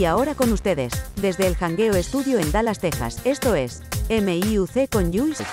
Y ahora con ustedes, desde el Jangueo Estudio en Dallas, Texas, esto es MIUC con Jules.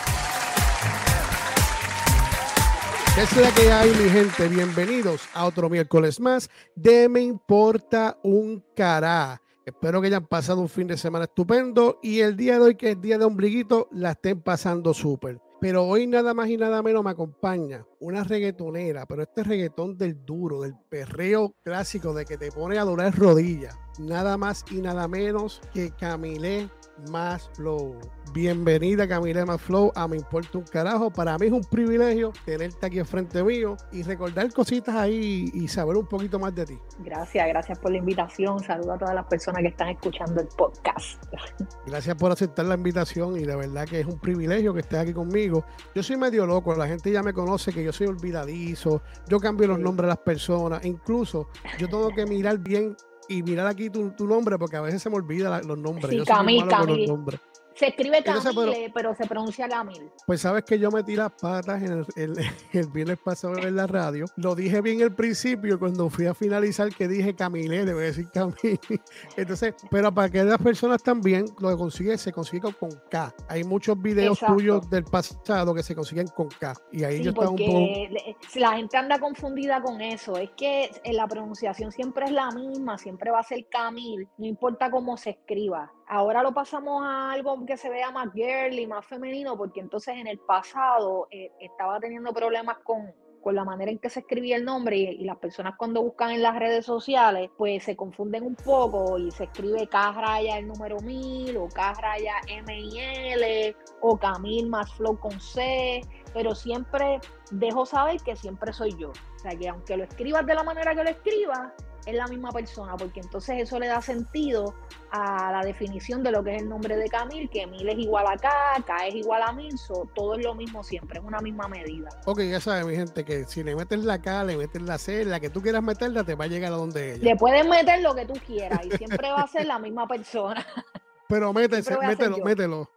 ¿Qué es la que hay, mi gente? Bienvenidos a otro miércoles más de Me Importa un Cará. Espero que hayan pasado un fin de semana estupendo y el día de hoy, que es día de ombliguito, la estén pasando súper. Pero hoy nada más y nada menos me acompaña una reggaetonera, pero este reggaetón del duro, del perreo clásico, de que te pone a doblar rodillas. Nada más y nada menos que Camilé Masflow. Bienvenida, Camilé Masflow, a Me Importa un Carajo. Para mí es un privilegio tenerte aquí enfrente mío y recordar cositas ahí y saber un poquito más de ti. Gracias por la invitación. Saludo a todas las personas que están escuchando el podcast. Gracias por aceptar la invitación y de verdad que es un privilegio que estés aquí conmigo. Yo soy medio loco, la gente ya me conoce que yo soy olvidadizo, yo cambio los nombres de las personas, incluso yo tengo que mirar bien y mirar aquí tu nombre porque a veces se me olvidan los nombres. Sí, yo soy muy malo con los Camil. nombres. Se escribe Entonces, Camille, pero se pronuncia Camil. Pues sabes que yo metí las patas en el viernes pasado en la radio. Lo dije bien al principio, cuando fui a finalizar que dije Camilé, debe decir Camil. Entonces, pero para que las personas también lo que se consigue con K. Hay muchos videos tuyos del pasado que se consiguen con K. Y ahí sí, yo estaba un poco... La gente anda confundida con eso. Es que la pronunciación siempre es la misma, siempre va a ser Camil, no importa cómo se escriba. Ahora lo pasamos a algo que se vea más girly, más femenino, porque entonces en el pasado estaba teniendo problemas con la manera en que se escribía el nombre y las personas cuando buscan en las redes sociales pues se confunden un poco y se escribe K raya el número 1000 o K raya MIL o Camil Masflow con C, pero siempre dejo saber que siempre soy yo. O sea que aunque lo escribas de la manera que lo escribas, es la misma persona, porque entonces eso le da sentido a la definición de lo que es el nombre de Camil, que 1000 es igual a K es igual a 1000, todo es lo mismo siempre, es una misma medida. Ok, ya sabes, mi gente, que si le metes la K, le metes la C, la que tú quieras meterla, te va a llegar a donde ella. Le puedes meter lo que tú quieras y siempre va a ser la misma persona. Pero mételo.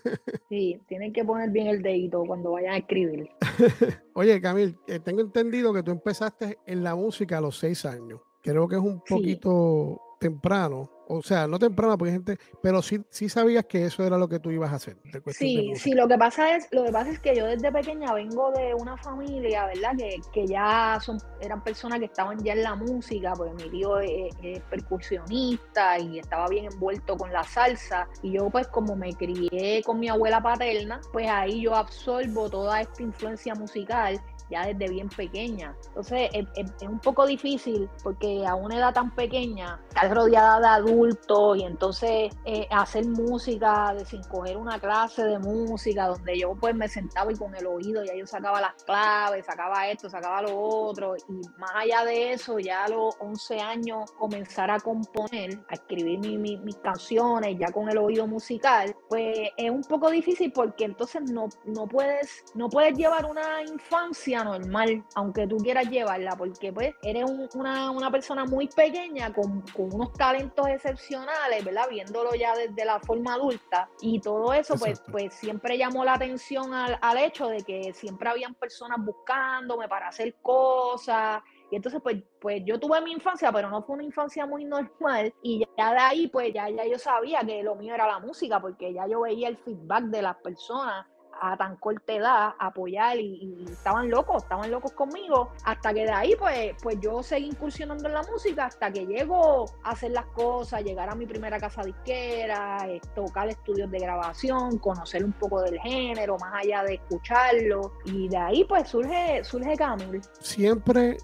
Sí, tienen que poner bien el dedito cuando vayan a escribir. Oye, Camil, tengo entendido que tú empezaste en la música a los 6 años. Creo que es un poquito temprano. O sea, no temprano, porque gente, pero sí sabías que eso era lo que tú ibas a hacer. Sí, lo que pasa es que yo desde pequeña vengo de una familia, ¿verdad? Que ya eran personas que estaban ya en la música, porque mi tío es percusionista y estaba bien envuelto con la salsa. Y yo pues como me crié con mi abuela paterna, pues ahí yo absorbo toda esta influencia musical ya desde bien pequeña. Entonces es un poco difícil porque a una edad tan pequeña estar rodeada de adultos y entonces hacer música sin coger una clase de música donde yo pues me sentaba y con el oído ya yo sacaba las claves, sacaba esto, sacaba lo otro, y más allá de eso ya a los 11 años comenzar a componer, a escribir mis canciones ya con el oído musical, pues es un poco difícil porque entonces no puedes llevar una infancia normal, aunque tú quieras llevarla, porque pues eres una persona muy pequeña con unos talentos excepcionales, ¿verdad? Viéndolo ya desde la forma adulta, y todo eso pues siempre llamó la atención al hecho de que siempre habían personas buscándome para hacer cosas. Y entonces pues yo tuve mi infancia, pero no fue una infancia muy normal, y ya de ahí pues ya yo sabía que lo mío era la música, porque ya yo veía el feedback de las personas a tan corta edad, apoyar, y estaban locos conmigo, hasta que de ahí pues yo seguí incursionando en la música hasta que llego a hacer las cosas, llegar a mi primera casa disquera, tocar estudios de grabación, conocer un poco del género, más allá de escucharlo, y de ahí pues surge Camil. ¿Siempre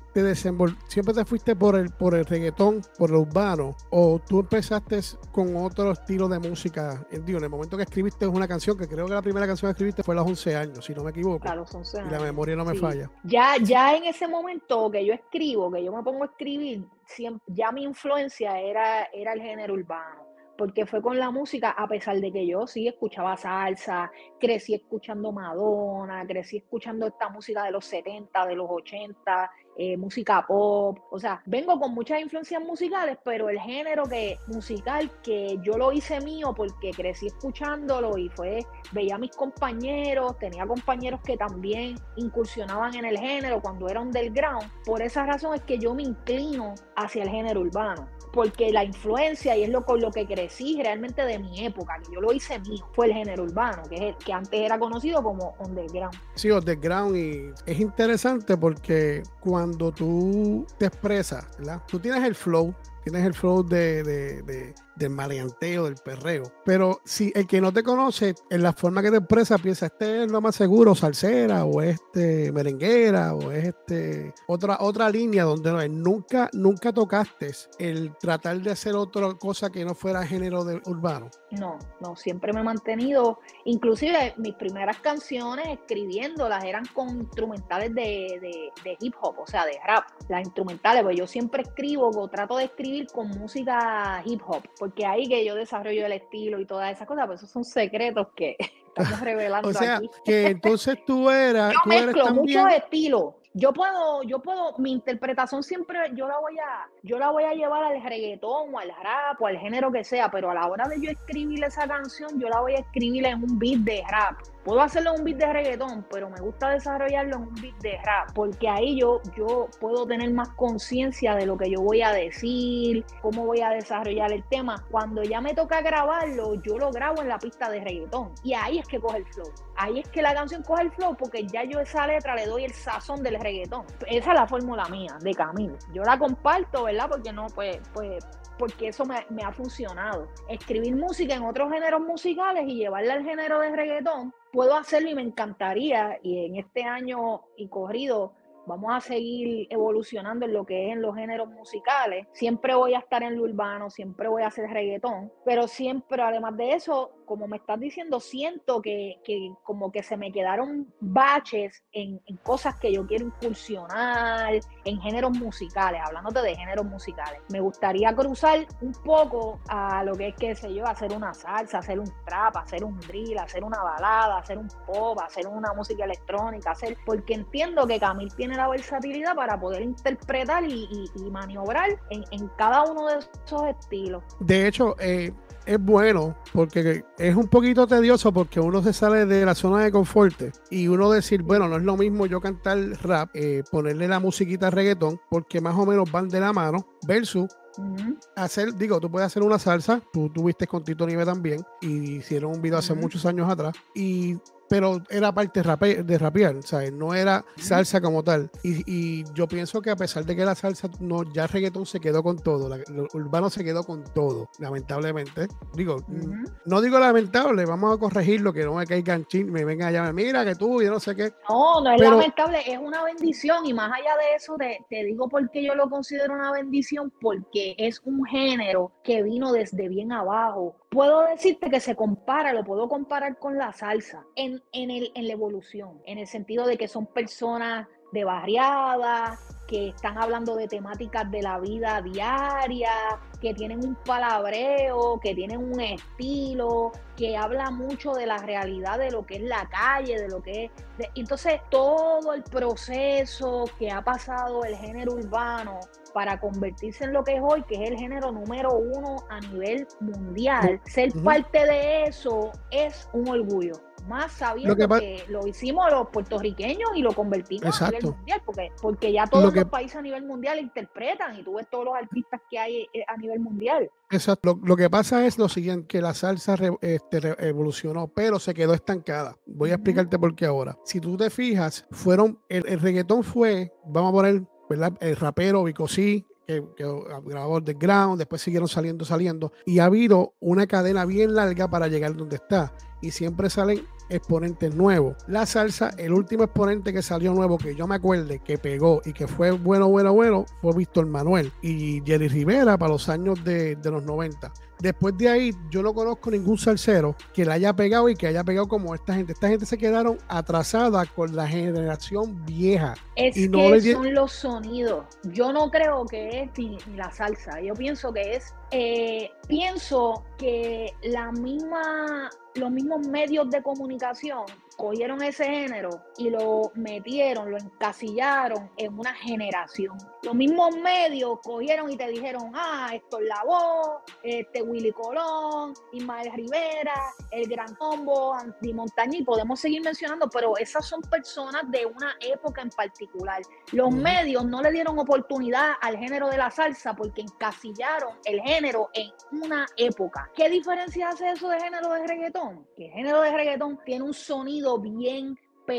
te fuiste por el reggaetón, por el urbano, o tú empezaste con otro estilo de música? En el momento que escribiste una canción, que creo que la primera canción que escribiste fue a los 11 años, si no me equivoco. A los 11 años. Y la memoria no me falla. Ya en ese momento que yo escribo, que yo me pongo a escribir, ya mi influencia era el género urbano, porque fue con la música, a pesar de que yo sí escuchaba salsa, crecí escuchando Madonna, crecí escuchando esta música de los 70, de los 80, música pop, o sea, vengo con muchas influencias musicales, pero el género musical que yo lo hice mío porque crecí escuchándolo y veía a mis compañeros, tenía compañeros que también incursionaban en el género cuando era underground. Por esa razón es que yo me inclino hacia el género urbano. porque la influencia, y es con lo que crecí realmente de mi época, que yo lo hice mío, fue el género urbano, que es el que antes era conocido como underground. Sí, underground, y es interesante porque cuando tú te expresas, ¿verdad? Tú tienes el flow del maleanteo, del perreo. Pero si el que no te conoce, en la forma que te expresa, piensa, este es lo más seguro, salsera, o merenguera, o es otra línea donde nunca tocaste el tratar de hacer otra cosa que no fuera género urbano. No, siempre me he mantenido, inclusive mis primeras canciones escribiéndolas eran con instrumentales de hip hop, o sea, de rap, las instrumentales, pues yo siempre escribo o trato de escribir con música hip hop, porque ahí que yo desarrollo el estilo y todas esas cosas, pues esos son secretos que estamos revelando o sea, aquí. Que entonces tú eres mezclo también... muchos estilos. Yo puedo, mi interpretación siempre yo la voy a llevar al reggaetón o al rap o al género que sea, pero a la hora de yo escribir esa canción, yo la voy a escribir en un beat de rap. Puedo hacerlo en un beat de reggaetón, pero me gusta desarrollarlo en un beat de rap, porque ahí yo puedo tener más conciencia de lo que yo voy a decir, cómo voy a desarrollar el tema. Cuando ya me toca grabarlo, yo lo grabo en la pista de reggaetón, y ahí es que coge el flow. Ahí es que la canción coge el flow, porque ya yo esa letra le doy el sazón del reggaetón. Esa es la fórmula mía, de Camilo. Yo la comparto, ¿verdad? Porque no, porque eso me ha funcionado. Escribir música en otros géneros musicales y llevarla al género de reggaetón, puedo hacerlo y me encantaría, y en este año y corrido vamos a seguir evolucionando en lo que es en los géneros musicales. Siempre voy a estar en lo urbano, siempre voy a hacer reggaetón, pero siempre, además de eso, como me estás diciendo, siento que como que se me quedaron baches en cosas que yo quiero incursionar, en géneros musicales, hablándote de géneros musicales. Me gustaría cruzar un poco a lo que es, qué sé yo, hacer una salsa, hacer un trap, hacer un drill, hacer una balada, hacer un pop, hacer una música electrónica, porque entiendo que Camil tiene la versatilidad para poder interpretar y maniobrar en cada uno de esos estilos. De hecho, es bueno porque es un poquito tedioso, porque uno se sale de la zona de confort y uno decir, bueno, no es lo mismo yo cantar rap, ponerle la musiquita reggaetón, porque más o menos van de la mano, versus tú puedes hacer una salsa. Tú tuviste con Tito Nieve también y hicieron un video hace muchos años atrás, pero era parte de rapear, ¿sabes? No era salsa como tal. Y yo pienso que a pesar de que la salsa, ya el reggaetón se quedó con todo, lo urbano se quedó con todo, lamentablemente. No digo lamentable, vamos a corregirlo, que no me caigan me vengan allá, mira que tú, yo no sé qué. No es lamentable, es una bendición, y más allá de eso, te digo por qué yo lo considero una bendición, porque es un género que vino desde bien abajo. Puedo decirte que lo puedo comparar con la salsa en la evolución, en el sentido de que son personas de barriada, que están hablando de temáticas de la vida diaria, que tienen un palabreo, que tienen un estilo, que habla mucho de la realidad de lo que es la calle, de lo que es... Entonces, todo el proceso que ha pasado el género urbano para convertirse en lo que es hoy, que es el género número 1 a nivel mundial, ser parte de eso es un orgullo. Más sabiendo que lo hicimos los puertorriqueños y lo convertimos a nivel mundial, porque ya todos los países a nivel mundial interpretan, y tú ves todos los artistas que hay a nivel mundial. Exacto. Lo que pasa es lo siguiente, que la salsa evolucionó, pero se quedó estancada. Voy a explicarte por qué ahora. Si tú te fijas, el reggaetón fue, vamos a poner, ¿verdad? El rapero Vico C, que grabó Underground, después siguieron saliendo, y ha habido una cadena bien larga para llegar donde está, y siempre salen exponentes nuevos. La salsa, el último exponente que salió nuevo, que yo me acuerde, que pegó y que fue bueno, fue Víctor Manuel y Jerry Rivera para los años de los 90. Después de ahí, yo no conozco ningún salsero que la haya pegado y que haya pegado como esta gente. Esta gente se quedaron atrasada con la generación vieja. Son los sonidos. Yo no creo que es ni la salsa. Yo pienso que es... pienso que los mismos medios de comunicación cogieron ese género y lo metieron, lo encasillaron en una generación. Los mismos medios cogieron y te dijeron, Héctor Lavoe, Willy Colón, Ismael Rivera, El Gran Combo, Andy Montañez, y podemos seguir mencionando, pero esas son personas de una época en particular. Los medios no le dieron oportunidad al género de la salsa porque encasillaron el género en una época. ¿Qué diferencia hace eso de género de reggaetón? Que el género de reggaetón tiene un sonido bien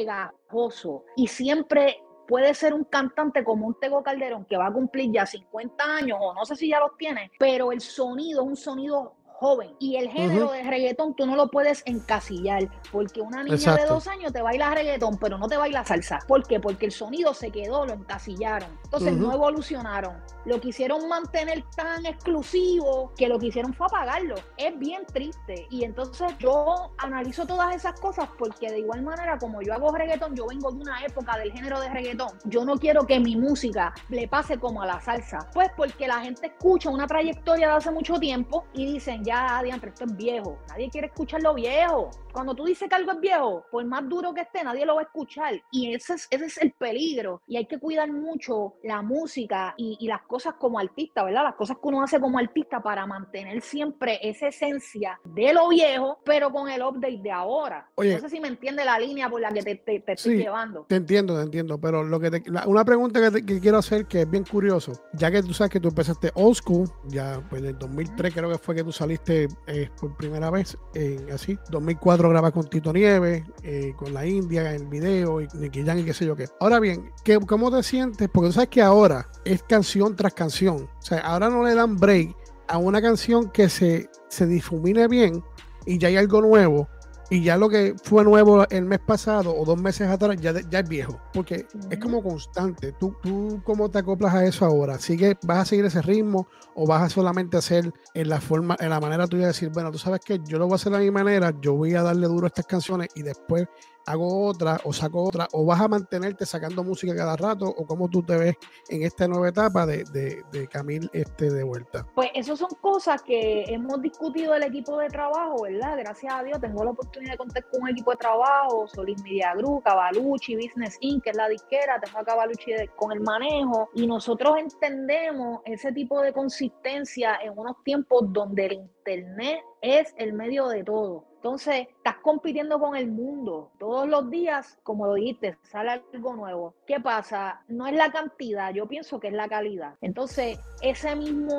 pegajoso y siempre puede ser un cantante como un Tego Calderón que va a cumplir ya 50 años o no sé si ya los tiene, pero el sonido es un sonido joven y el género de reggaetón tú no lo puedes encasillar porque una niña de 2 años te baila reggaetón pero no te baila salsa. ¿Por qué? Porque el sonido se quedó, lo encasillaron, entonces no evolucionaron, lo quisieron mantener tan exclusivo que lo que hicieron fue apagarlo. Es bien triste y entonces yo analizo todas esas cosas porque de igual manera como yo hago reggaetón, yo vengo de una época del género de reggaetón, yo no quiero que mi música le pase como a la salsa, pues porque la gente escucha una trayectoria de hace mucho tiempo y dicen ya adiante, esto es viejo, nadie quiere escuchar lo viejo. Cuando tú dices que algo es viejo, por más duro que esté, nadie lo va a escuchar y ese es el peligro y hay que cuidar mucho la música y las cosas como artista, ¿verdad? Las cosas que uno hace como artista para mantener siempre esa esencia de lo viejo, pero con el update de ahora. Oye, no sé si me entiende la línea por la que te estoy llevando. Te entiendo, pero una pregunta que quiero hacer que es bien curioso, ya que tú sabes que tú empezaste old school, ya pues en el 2003 creo que fue que tú saliste por primera vez, así, 2004 grabas con Tito Nieves, con la India, en el video, y Nicky Jam y qué sé yo qué. Ahora bien, ¿cómo te sientes? Porque tú sabes que ahora es canción tras canción, o sea, ahora no le dan break a una canción que se difumine bien y ya hay algo nuevo. Y ya lo que fue nuevo el mes pasado o 2 meses atrás ya es viejo, porque es como constante. ¿Tú cómo te acoplas a eso ahora? ¿Vas a seguir ese ritmo o vas a solamente hacer en la manera tuya de decir, bueno, tú sabes que yo lo voy a hacer a mi manera, yo voy a darle duro a estas canciones y después hago otra o saco otra, o vas a mantenerte sacando música cada rato, o cómo tú te ves en esta nueva etapa de Camil de vuelta? Pues eso son cosas que hemos discutido el equipo de trabajo, ¿verdad? Gracias a Dios tengo la oportunidad de contar con un equipo de trabajo, Solís Media Group, Cavalucci Business Inc., que es la disquera, tengo a Cavalucci con el manejo, y nosotros entendemos ese tipo de consistencia en unos tiempos donde el internet es el medio de todo. Entonces, estás compitiendo con el mundo. Todos los días, como lo dijiste, sale algo nuevo. ¿Qué pasa? No es la cantidad, yo pienso que es la calidad. Entonces, esa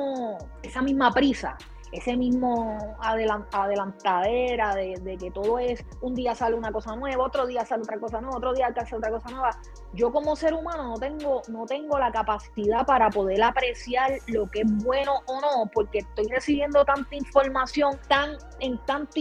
misma prisa, ese mismo adelantadera de que todo es, un día sale una cosa nueva, otro día sale otra cosa nueva, otro día sale otra cosa nueva. Yo como ser humano no tengo la capacidad para poder apreciar lo que es bueno o no, porque estoy recibiendo tanta información en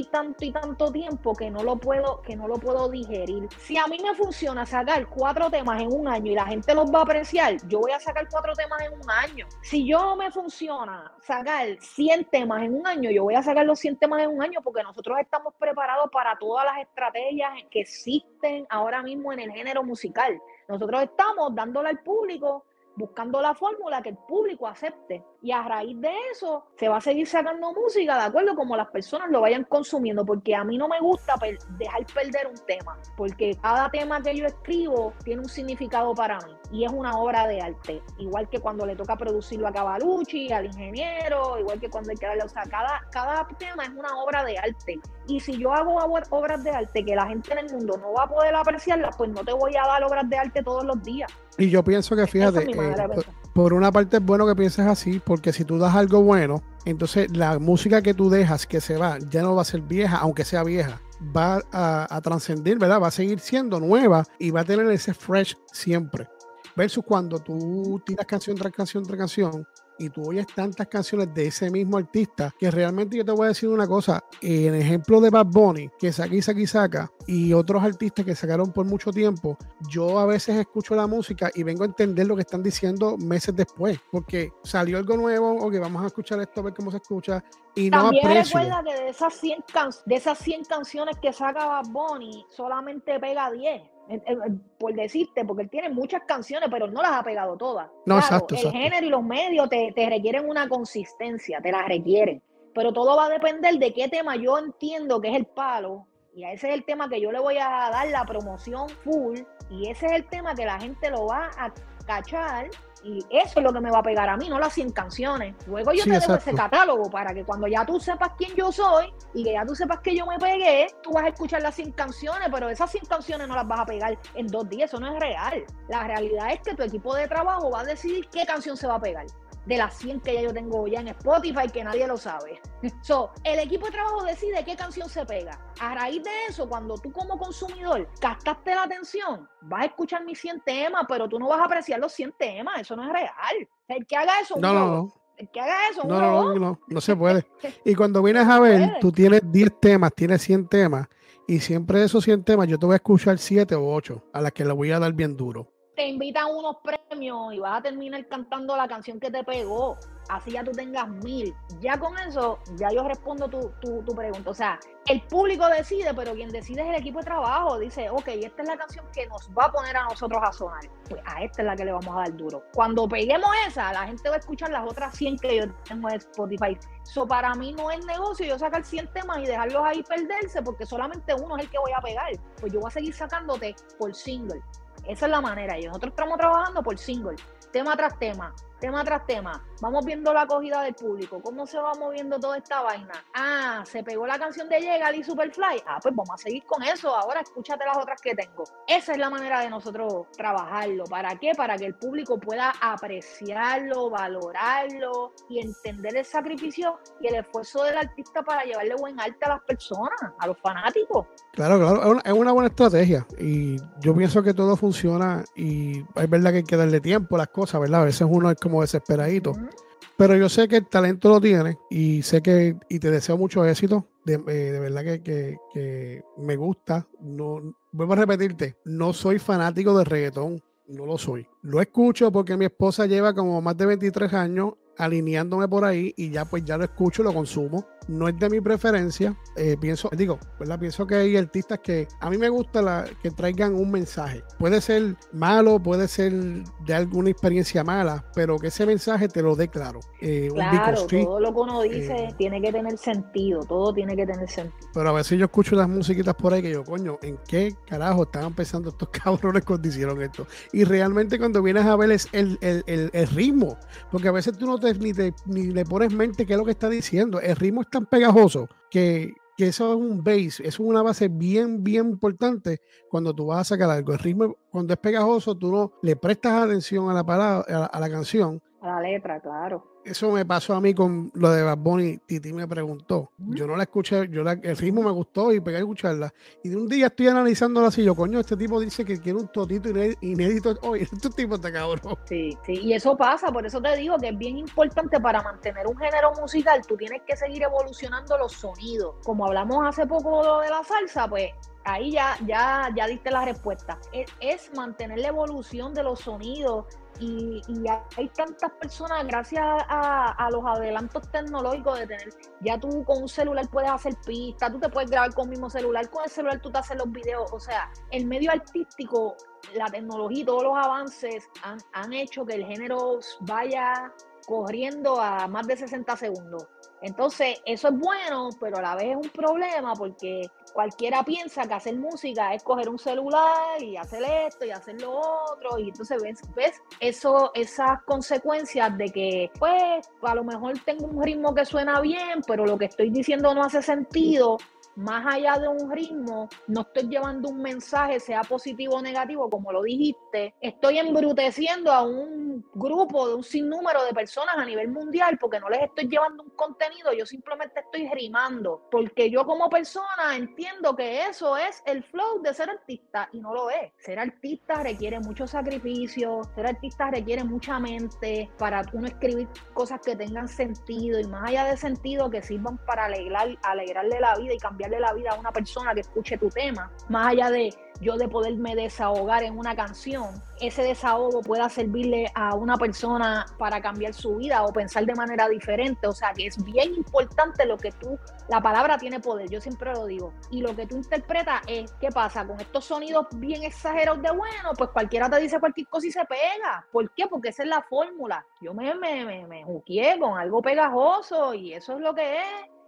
tanto tiempo que no lo puedo digerir. Si a mí me funciona sacar 4 temas en un año y la gente los va a apreciar, yo voy a sacar 4 temas en un año. Si yo me funciona sacar 100 temas en un año, yo voy a sacar los 100 temas en un año porque nosotros estamos preparados para todas las estrategias que existen ahora mismo en el género musical. Nosotros estamos dándole al público, buscando la fórmula que el público acepte. Y a raíz de eso se va a seguir sacando música de acuerdo como las personas lo vayan consumiendo, porque a mí no me gusta dejar perder un tema, porque cada tema que yo escribo tiene un significado para mí y es una obra de arte, igual que cuando le toca producirlo a Cavalucci, al ingeniero, igual que cuando hay que darle, o sea, cada tema es una obra de arte, y si yo hago obras de arte que la gente en el mundo no va a poder apreciarlas, pues no te voy a dar obras de arte todos los días. Y yo pienso que, fíjate, por una parte es bueno que pienses así, porque si tú das algo bueno, entonces la música que tú dejas que se va, ya no va a ser vieja, aunque sea vieja, va a trascender, ¿verdad? Va a seguir siendo nueva y va a tener ese fresh siempre. Versus cuando tú tiras canción tras canción tras canción y tú oyes tantas canciones de ese mismo artista, que realmente yo te voy a decir una cosa, en ejemplo de Bad Bunny, que saca y otros artistas que sacaron por mucho tiempo, yo a veces escucho la música y vengo a entender lo que están diciendo meses después, porque salió algo nuevo, ok, vamos a escuchar esto, a ver cómo se escucha, y también no aprecio. Recuerda que de esas 100 canciones que saca Bad Bunny, solamente pega 10. Por decirte, porque él tiene muchas canciones, pero no las ha pegado todas. No, claro, exacto. El género y los medios te requieren una consistencia, te la requieren, pero todo va a depender de qué tema yo entiendo que es el palo Y ese es el tema que yo le voy a dar la promoción full, y ese es el tema que la gente lo va a cachar, y eso es lo que me va a pegar a mí, no las 100 canciones. Luego yo te dejo ese catálogo para que cuando ya tú sepas quién yo soy y que ya tú sepas que yo me pegué, tú vas a escuchar las 100 canciones, pero esas 100 canciones no las vas a pegar en 2 días, eso no es real. La realidad es que tu equipo de trabajo va a decidir qué canción se va a pegar de las 100 que ya yo tengo ya en Spotify, que nadie lo sabe. El equipo de trabajo decide qué canción se pega. A raíz de eso, cuando tú como consumidor captaste la atención, vas a escuchar mis 100 temas, pero tú no vas a apreciar los 100 temas, eso no es real. El que haga eso, el que haga eso, no se puede. Y cuando vienes a ver, tú tienes 10 temas, tienes 100 temas, y siempre de esos 100 temas yo te voy a escuchar 7 o 8, a las que le voy a dar bien duro. Te invitan unos premios y vas a terminar cantando la canción que te pegó, así ya tú tengas 1000. Ya con eso, ya yo respondo tu pregunta. O sea, el público decide, pero quien decide es el equipo de trabajo. Dice, ok, esta es la canción que nos va a poner a nosotros a sonar. Pues a esta es la que le vamos a dar duro. Cuando peguemos esa, la gente va a escuchar las otras 100 que yo tengo en Spotify. So, para mí no es negocio yo sacar 100 temas y dejarlos ahí perderse, porque solamente uno es el que voy a pegar. Pues yo voy a seguir sacándote por single. Esa es la manera. Y nosotros estamos trabajando por single, tema tras tema, tema tras tema. Vamos viendo la acogida del público, cómo se va moviendo toda esta vaina. Se pegó la canción de Yegal y Superfly. Pues vamos a seguir con eso. Ahora escúchate las otras que tengo. Esa es la manera de nosotros trabajarlo. ¿Para qué? Para que el público pueda apreciarlo, valorarlo y entender el sacrificio y el esfuerzo del artista para llevarle buen arte a las personas, a los fanáticos. Claro, es una buena estrategia, y yo pienso que todo funciona, y es verdad que hay que darle tiempo a las cosas, ¿verdad? A veces uno es como desesperadito, pero yo sé que el talento lo tiene, y sé que, y te deseo mucho éxito, de verdad que me gusta. No, vuelvo a repetirte, no soy fanático de reggaetón, no lo soy. Lo escucho porque mi esposa lleva como más de 23 años alineándome por ahí, y ya pues ya lo escucho, lo consumo. No es de mi preferencia. Pienso que hay artistas que a mí me gusta que traigan un mensaje. Puede ser malo, puede ser de alguna experiencia mala, pero que ese mensaje te lo dé claro. Claro, todo lo que uno dice tiene que tener sentido, todo tiene que tener sentido. Pero a veces yo escucho las musiquitas por ahí que yo, coño, ¿en qué carajo estaban pensando estos cabrones cuando hicieron esto? Y realmente cuando vienes a ver es el ritmo, porque a veces tú no ni le pones mente qué es lo que está diciendo. El ritmo es tan pegajoso que eso es un base, es una base bien importante cuando tú vas a sacar algo. El ritmo, cuando es pegajoso, tú no le prestas atención a la palabra, a la canción, a la letra, claro. Eso me pasó a mí con lo de Bad Bunny. Titi me preguntó, yo no la escuché, el ritmo me gustó y pegué a escucharla, y de un día estoy analizándola así, yo, coño, este tipo dice que quiere un totito inédito. Oye, este tipo está cabrón. Sí, y eso pasa, por eso te digo que es bien importante para mantener un género musical. Tú tienes que seguir evolucionando los sonidos. Como hablamos hace poco de la salsa, pues ahí ya diste la respuesta. Es mantener la evolución de los sonidos. Y hay tantas personas, gracias a los adelantos tecnológicos de tener, ya tú con un celular puedes hacer pistas, tú te puedes grabar con el mismo celular, con el celular tú te haces los videos. O sea, el medio artístico, la tecnología y todos los avances han hecho que el género vaya corriendo a más de 60 segundos. Entonces, eso es bueno, pero a la vez es un problema, porque cualquiera piensa que hacer música es coger un celular y hacer esto y hacer lo otro, y entonces ves esas consecuencias de que, pues, a lo mejor tengo un ritmo que suena bien, pero lo que estoy diciendo no hace sentido. Más allá de un ritmo, no estoy llevando un mensaje, sea positivo o negativo, como lo dijiste. Estoy embruteciendo a un grupo de un sinnúmero de personas a nivel mundial porque no les estoy llevando un contenido, yo simplemente estoy rimando. Porque yo como persona entiendo que eso es el flow de ser artista, y no lo es. Ser artista requiere mucho sacrificio, ser artista requiere mucha mente para uno escribir cosas que tengan sentido, y más allá de sentido, que sirvan para alegrarle la vida y cambiarle la vida a una persona que escuche tu tema. Más allá de yo de poderme desahogar en una canción, ese desahogo pueda servirle a una persona para cambiar su vida o pensar de manera diferente. O sea, que es bien importante la palabra tiene poder, yo siempre lo digo, y lo que tú interpretas es, ¿qué pasa? Con estos sonidos bien exagerados de bueno, pues cualquiera te dice cualquier cosa y se pega. ¿Por qué? Porque esa es la fórmula. Yo me juqueé con algo pegajoso, y eso es lo que es.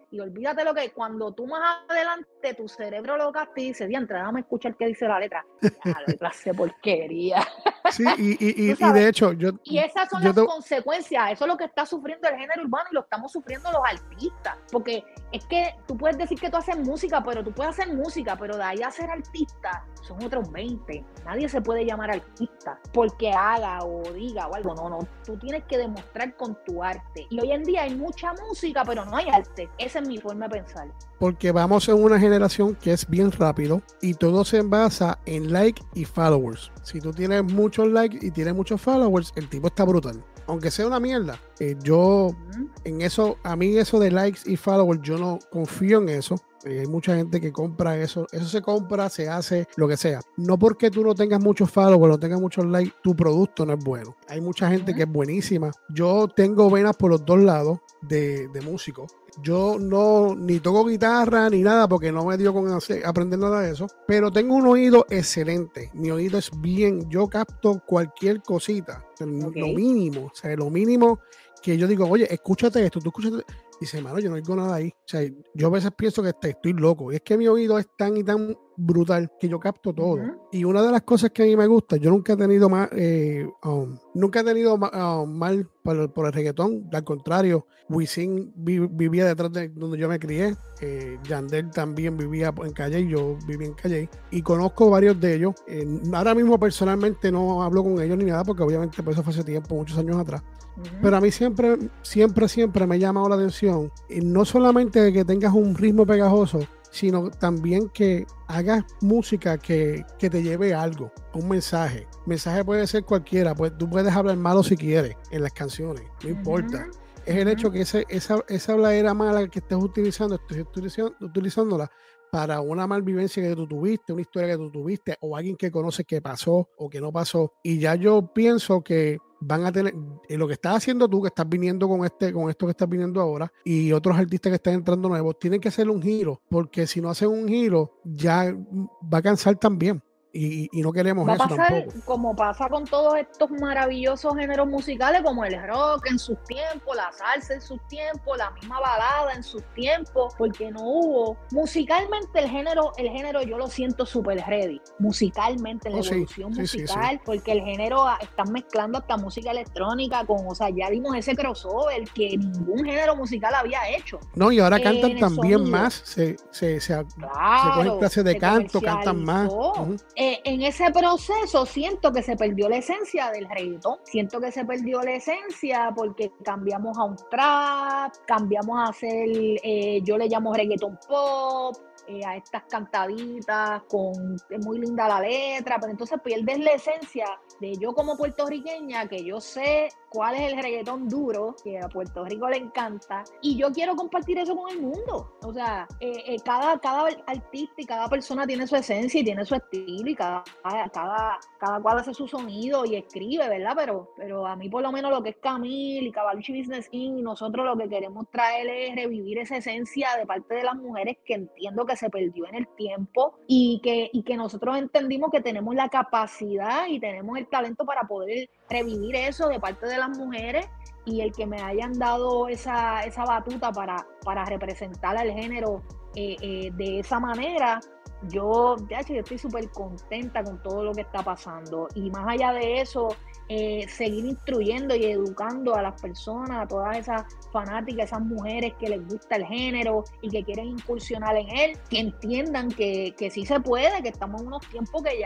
y olvídate lo que cuando tú más adelante tu cerebro lo capta y dice, diantre, déjame escuchar qué dice la letra. Ya, la clase porquería. Sí, y de hecho, y esas son las consecuencias, eso es lo que está sufriendo el género urbano y lo estamos sufriendo los artistas, porque es que tú puedes decir que tú haces música, pero tú puedes hacer música, pero de ahí a ser artista son otros 20. Nadie se puede llamar artista porque haga o diga o algo, no, tú tienes que demostrar con tu arte. Y hoy en día hay mucha música, pero no hay arte. Esa es mi forma de pensar. Porque vamos en una generación que es bien rápido y todo se basa en like y followers. Si tú tienes muchos likes y tienes muchos followers, el tipo está brutal. Aunque sea una mierda. Yo en eso, a mí eso de likes y followers, yo no confío en eso. Hay mucha gente que compra eso. Eso se compra, se hace, lo que sea. No porque tú no tengas muchos followers, no tengas muchos likes, tu producto no es bueno. Hay mucha gente que es buenísima. Yo tengo venas por los dos lados de músico. Yo no ni toco guitarra ni nada porque no me dio con aprender nada de eso, pero tengo un oído excelente. Mi oído es bien, yo capto cualquier cosita, lo mínimo, o sea, lo mínimo que yo digo, oye, escúchate esto, tú escúchate. Dice, mano, yo no oigo nada ahí. O sea, yo a veces pienso que estoy loco. Y es que mi oído es tan y tan brutal que yo capto todo. Y una de las cosas que a mí me gusta, yo nunca he tenido mal por el reggaetón. Al contrario, Wisin vivía detrás de donde yo me crié. Yandel también vivía en Calle, yo viví en Calle. Y conozco varios de ellos. Ahora mismo personalmente no hablo con ellos ni nada, porque obviamente por eso fue hace tiempo, muchos años atrás. Pero a mí siempre me ha llamado la atención, y no solamente que tengas un ritmo pegajoso, sino también que hagas música que te lleve algo, un mensaje. El mensaje puede ser cualquiera, pues tú puedes hablar malo si quieres en las canciones, no importa. Es el hecho que esa habladera mala que estés utilizándola para una malvivencia que tú tuviste, una historia que tú tuviste, o alguien que conoces que pasó o que no pasó. Y ya yo pienso que van a tener lo que estás haciendo tú, que estás viniendo con esto que estás viniendo ahora, y otros artistas que están entrando nuevos, tienen que hacer un giro, porque si no hacen un giro, ya va a cansar también. Y no queremos eso tampoco. Como pasa con todos estos maravillosos géneros musicales, como el rock en sus tiempos, la salsa en sus tiempos, la misma balada en sus tiempos, porque no hubo. Musicalmente el género yo lo siento súper ready. Musicalmente, la evolución musical, porque el género están mezclando hasta música electrónica con, o sea, ya vimos ese crossover que ningún género musical había hecho. No, y ahora cantan también sonido. Más, se cogen clases de canto, cantan más. En ese proceso siento que se perdió la esencia del reggaetón, siento que se perdió la esencia porque cambiamos a un trap, cambiamos a hacer, yo le llamo reggaetón pop, a estas cantaditas es muy linda la letra, pero entonces pierdes la esencia de yo como puertorriqueña, que yo sé cuál es el reggaetón duro, que a Puerto Rico le encanta, y yo quiero compartir eso con el mundo. O sea, cada artista y cada persona tiene su esencia y tiene su estilo, y cada cual hace su sonido y escribe, ¿verdad? Pero a mí por lo menos lo que es Camil y Cavalucci Business Inc., y nosotros lo que queremos traer es revivir esa esencia de parte de las mujeres, que entiendo que se perdió en el tiempo, y que nosotros entendimos que tenemos la capacidad y tenemos el talento para poder revivir eso de parte de las mujeres, y el que me hayan dado esa batuta para representar al género de esa manera, yo estoy súper contenta con todo lo que está pasando. Y más allá de eso, seguir instruyendo y educando a las personas, a todas esas fanáticas, esas mujeres que les gusta el género y que quieren incursionar en él, que entiendan que sí se puede, que estamos en unos tiempos que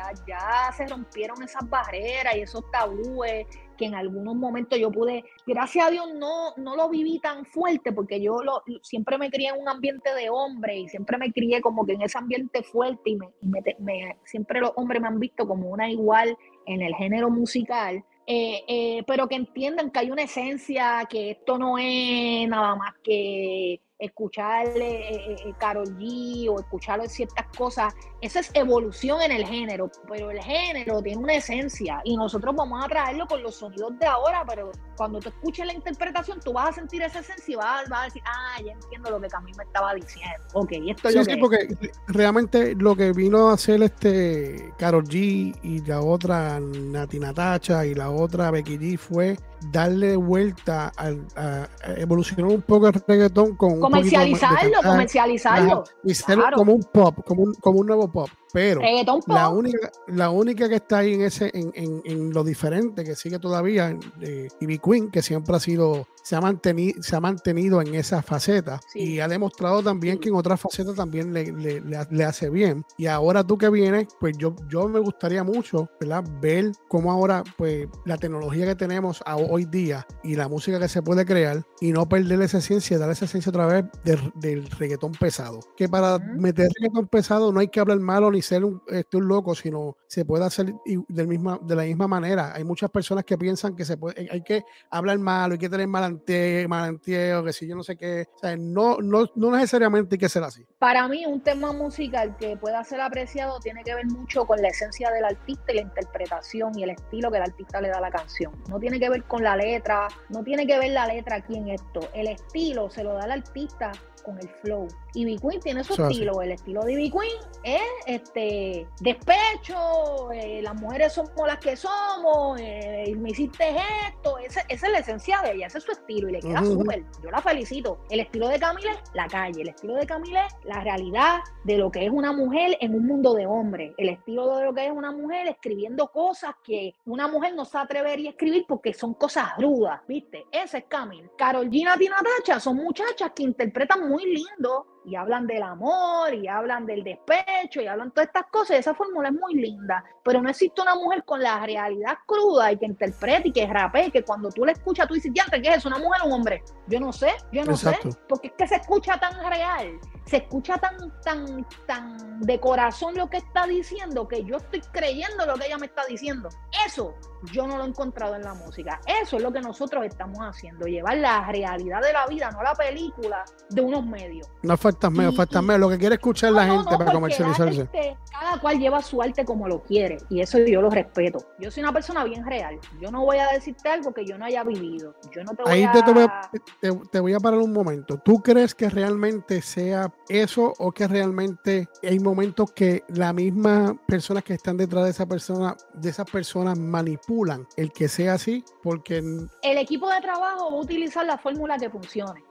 ya se rompieron esas barreras y esos tabúes, que en algunos momentos yo pude, gracias a Dios no lo viví tan fuerte, porque yo siempre me crié en un ambiente de hombre y siempre me crié como que en ese ambiente fuerte, y siempre los hombres me han visto como una igual en el género musical, pero que entiendan que hay una esencia, que esto no es nada más que escucharle Karol G o escucharle ciertas cosas. Esa es evolución en el género, pero el género tiene una esencia y nosotros vamos a traerlo con los sonidos de ahora, pero cuando tú escuches la interpretación tú vas a sentir esa esencia y vas a decir, ya entiendo lo que Camil me estaba diciendo. Ok, esto es lo que porque realmente lo que vino a hacer Karol G y la otra Nati Natasha y la otra Becky G fue darle vuelta a evolucionar un poco el reggaetón con un comercializarlo y ser como un pop, como un nuevo pop. Pero la única que está ahí en lo diferente que sigue todavía, Ivy Queen, que siempre se ha mantenido en esa faceta, y ha demostrado también que en otras facetas también le hace bien. Y ahora tú que vienes, pues yo me gustaría mucho, ¿verdad?, ver cómo ahora pues la tecnología que tenemos hoy día y la música que se puede crear y no perder esa esencia, dar esa esencia otra vez del reggaetón pesado. Que para meter reggaetón pesado no hay que hablar malo ni ser un loco, sino se puede hacer de la misma manera. Hay muchas personas que piensan que hay que hablar malo, hay que tener malanteo, que si yo no sé qué. O sea, no necesariamente hay que ser así. Para mí, un tema musical que pueda ser apreciado tiene que ver mucho con la esencia del artista y la interpretación y el estilo que el artista le da a la canción. No tiene que ver con la letra, no tiene que ver la letra aquí en esto. El estilo se lo da el artista con el flow. Ivy Queen tiene su estilo. El estilo de Ivy Queen es despecho, las mujeres somos las que somos, me hiciste esto. Esa es la esencia de ella, ese es su estilo y le queda súper. Yo la felicito. El estilo de Camila es la calle, el estilo de Camila es la realidad de lo que es una mujer en un mundo de hombres. El estilo de lo que es una mujer escribiendo cosas que una mujer no se atrevería a escribir porque son cosas rudas, ¿viste? Ese es Camila. Karol G y Nati Natasha son muchachas que interpretan muy lindo y hablan del amor y hablan del despecho y hablan todas estas cosas, y esa fórmula es muy linda, pero no existe una mujer con la realidad cruda y que interprete y que rapee, y que cuando tú la escuchas tú dices, ¿qué es eso? ¿Una mujer o un hombre? Yo no sé, porque es que se escucha tan real, se escucha tan de corazón lo que está diciendo, que yo estoy creyendo lo que ella me está diciendo. Eso yo no lo he encontrado en la música. Eso es lo que nosotros estamos haciendo, llevar la realidad de la vida, no la película de unos medios. No faltan medios, lo que quiere escuchar la gente para comercializarse. Cada cual lleva su arte como lo quiere, y eso yo lo respeto. Yo soy una persona bien real. Yo no voy a decirte algo que yo no haya vivido. Yo no te voy te voy a parar un momento. ¿Tú crees que realmente sea eso, o que realmente hay momentos que las mismas personas que están detrás de esas personas manipulan el que sea así? Porque el equipo de trabajo va a utilizar la fórmula que funcione.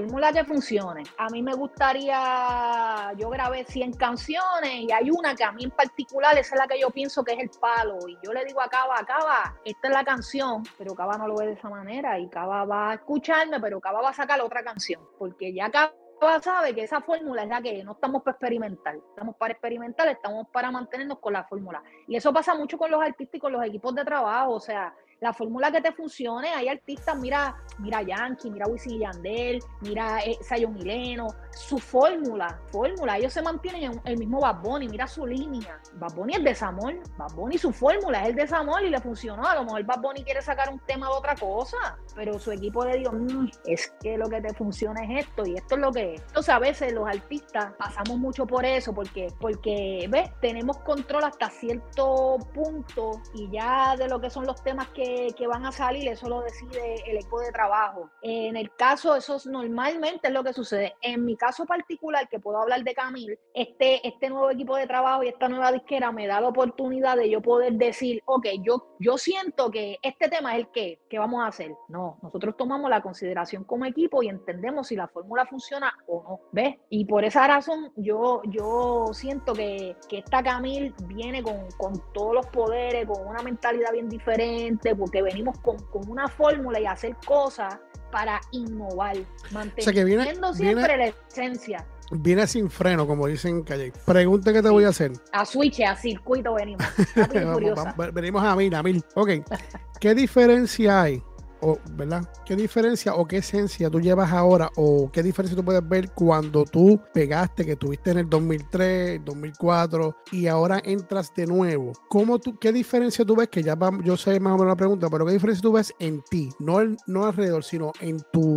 A mí me gustaría, yo grabé 100 canciones y hay una que a mí en particular, esa es la que yo pienso que es el palo, y yo le digo a Cava, esta es la canción, pero Cava no lo ve de esa manera, y Cava va a escucharme, pero Cava va a sacar otra canción, porque ya Cava sabe que esa fórmula es la que no estamos para experimentar, estamos para mantenernos con la fórmula. Y eso pasa mucho con los artistas y con los equipos de trabajo, o sea, la fórmula que te funcione. Hay artistas, mira Yankee, mira Wisin y Yandel, mira Zion y Lennox, su fórmula, ellos se mantienen en el mismo Bad Bunny, mira su línea. Bad Bunny es desamor, Bad Bunny su fórmula es el desamor y le funcionó. A lo mejor Bad Bunny quiere sacar un tema de otra cosa, pero su equipo le dijo, es que lo que te funciona es esto y esto es lo que es. Entonces a veces los artistas pasamos mucho por eso, porque ves, tenemos control hasta cierto punto, y ya de lo que son los temas que van a salir, eso lo decide el equipo de trabajo. En el caso, eso normalmente es lo que sucede. En mi caso particular, que puedo hablar de Camil, este nuevo equipo de trabajo y esta nueva disquera me da la oportunidad de yo poder decir, ok, yo siento que este tema es el que vamos a hacer. No, nosotros tomamos la consideración como equipo y entendemos si la fórmula funciona o no, ¿ves? Y por esa razón yo siento que esta Camil viene con todos los poderes, con una mentalidad bien diferente, porque venimos con una fórmula y hacer cosas para innovar, manteniendo siempre la esencia. Viene sin freno, como dicen en Calle. Pregunta que te voy a hacer. A switch, a circuito venimos. Venimos a mil. Ok. ¿Qué diferencia hay? ¿Verdad? ¿Qué diferencia o qué esencia tú llevas ahora, o qué diferencia tú puedes ver cuando tú pegaste, que tuviste en el 2003, 2004 y ahora entras de nuevo? ¿Qué diferencia tú ves? Que ya yo sé más o menos la pregunta, pero ¿qué diferencia tú ves en ti? No alrededor, sino en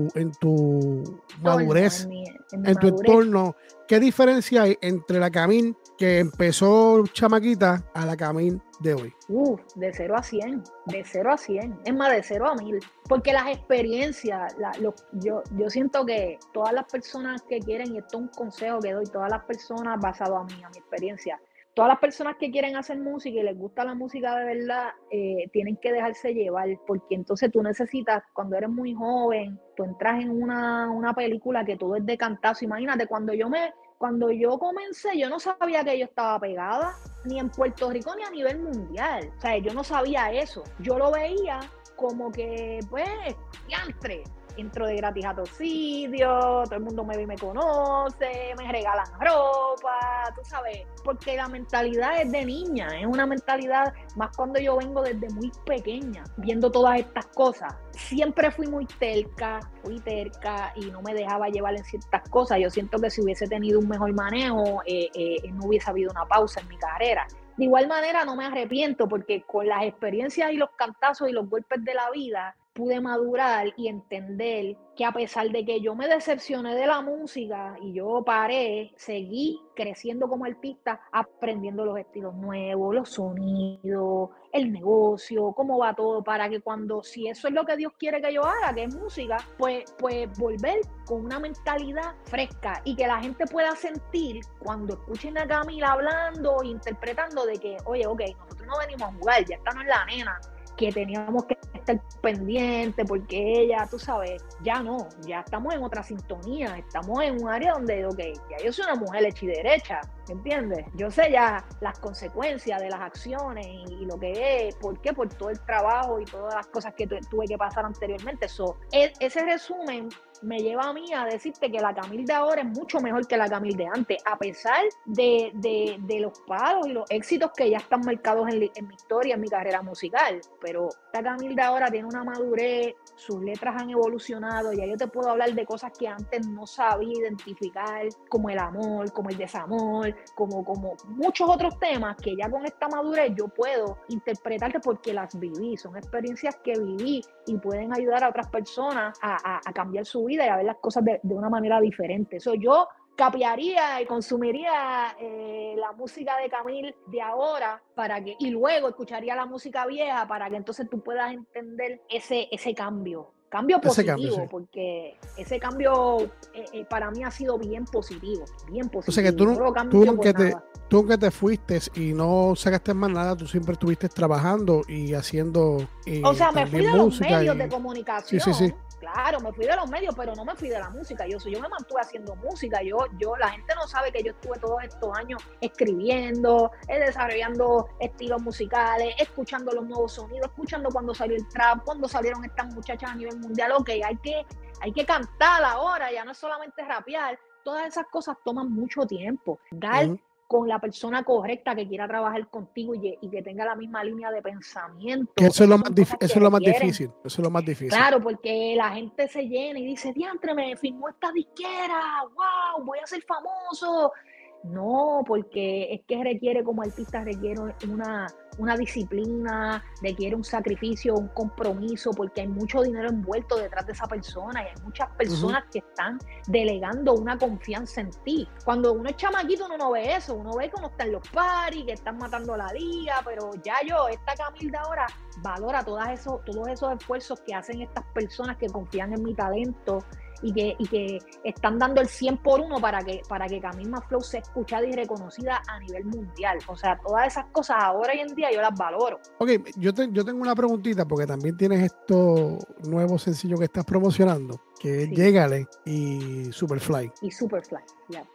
tu madurez, en tu entorno. ¿Qué diferencia hay entre la Camil que empezó chamaquita a la Camil de hoy? De 0 a 100, de 0 a 100, es más, de 0 a 1000, porque las experiencias, yo siento que todas las personas que quieren, y esto es un consejo que doy, todas las personas basado a mi experiencia, todas las personas que quieren hacer música y les gusta la música de verdad, tienen que dejarse llevar, porque entonces tú necesitas, cuando eres muy joven, tú entras en una película que todo es de cantazo. Imagínate, cuando yo comencé, yo no sabía que yo estaba pegada, ni en Puerto Rico ni a nivel mundial. O sea, yo no sabía eso. Yo lo veía como que, pues, diantre, entro de gratis a todos sitios, todo el mundo me ve y me conoce, me regalan ropa, tú sabes, porque la mentalidad es de niña, es una mentalidad, más cuando yo vengo desde muy pequeña, viendo todas estas cosas. Siempre fui terca y no me dejaba llevar en ciertas cosas. Yo siento que si hubiese tenido un mejor manejo, no hubiese habido una pausa en mi carrera. De igual manera no me arrepiento, porque con las experiencias y los cantazos y los golpes de la vida pude madurar y entender que a pesar de que yo me decepcioné de la música y yo paré, seguí creciendo como artista, aprendiendo los estilos nuevos, los sonidos, el negocio, cómo va todo, para que si eso es lo que Dios quiere que yo haga, que es música, pues volver con una mentalidad fresca y que la gente pueda sentir cuando escuchen a Camila hablando e interpretando de que, oye, ok, nosotros no venimos a jugar, ya esta no es la nena que teníamos que estar pendiente porque ella, tú sabes, ya estamos en otra sintonía, estamos en un área donde, ok, ya yo soy una mujer hecha y derecha, ¿me entiendes? Yo sé ya las consecuencias de las acciones y lo que es, ¿por qué? Por todo el trabajo y todas las cosas que tuve que pasar anteriormente. Ese resumen me lleva a mí a decirte que la Camil de ahora es mucho mejor que la Camil de antes, a pesar de los palos y los éxitos que ya están marcados en mi historia, en mi carrera musical. Pero esta Camil de ahora tiene una madurez, sus letras han evolucionado, ya yo te puedo hablar de cosas que antes no sabía identificar, como el amor, como el desamor, como muchos otros temas que ya con esta madurez yo puedo interpretarte porque las viví, son experiencias que viví y pueden ayudar a otras personas a cambiar su vida y a ver las cosas de una manera diferente. Eso yo capearía y consumiría la música de Camil de ahora y luego escucharía la música vieja para que entonces tú puedas entender ese cambio positivo, sí. Porque ese cambio para mí ha sido bien positivo. O sea que tú nunca te fuiste y no sacaste más nada, tú siempre estuviste trabajando y haciendo o sea, me fui de los medios de comunicación. Sí. Claro, me fui de los medios, pero no me fui de la música. Yo me mantuve haciendo música. La gente no sabe que yo estuve todos estos años escribiendo, desarrollando estilos musicales, escuchando los nuevos sonidos, escuchando cuando salió el trap, cuando salieron estas muchachas a nivel mundial. Ok, hay que cantar ahora, ya no es solamente rapear. Todas esas cosas toman mucho tiempo. Con la persona correcta que quiera trabajar contigo y que tenga la misma línea de pensamiento. Que eso es lo más difícil. Eso es lo más difícil. Claro, porque la gente se llena y dice, diantre, me firmó esta disquera, wow, voy a ser famoso. No, porque es que requiere, como artista, requiere una disciplina, requiere un sacrificio, un compromiso, porque hay mucho dinero envuelto detrás de esa persona y hay muchas personas que están delegando una confianza en ti. Cuando uno es chamaquito uno no ve eso, uno ve que uno está en los parties, que están matando la liga, pero ya esta Camil de ahora valora todos esos esfuerzos que hacen estas personas que confían en mi talento y que están dando el 100 por 1 para que Camil Flow sea escuchada y reconocida a nivel mundial. O sea, todas esas cosas ahora y en día yo las valoro. Ok, yo tengo una preguntita, porque también tienes estos nuevos sencillos que estás promocionando, que es Llégale y Superfly. Yeah.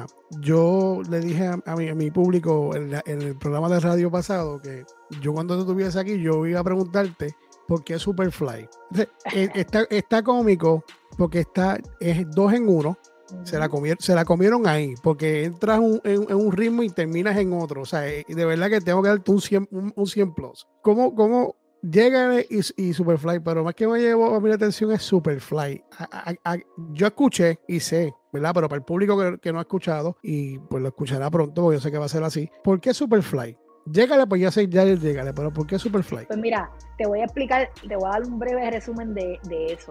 Yo le dije a mi público en el programa de radio pasado que yo, cuando te tuviese aquí, yo iba a preguntarte por qué Superfly. Está cómico porque es 2 en 1. Se la comieron ahí, porque entras en un ritmo y terminas en otro. O sea, de verdad que tengo que darte un 100 plus. ¿Cómo Llégale y Superfly? Pero más que me llevó a mi atención es Superfly. Yo escuché y sé, ¿verdad? Pero para el público que no ha escuchado, y pues lo escuchará pronto, porque yo sé que va a ser así. ¿Por qué Superfly? Llégale, pues ya sé, ya Llégale, pero ¿por qué Superfly? Pues mira, te voy a explicar, te voy a dar un breve resumen de eso.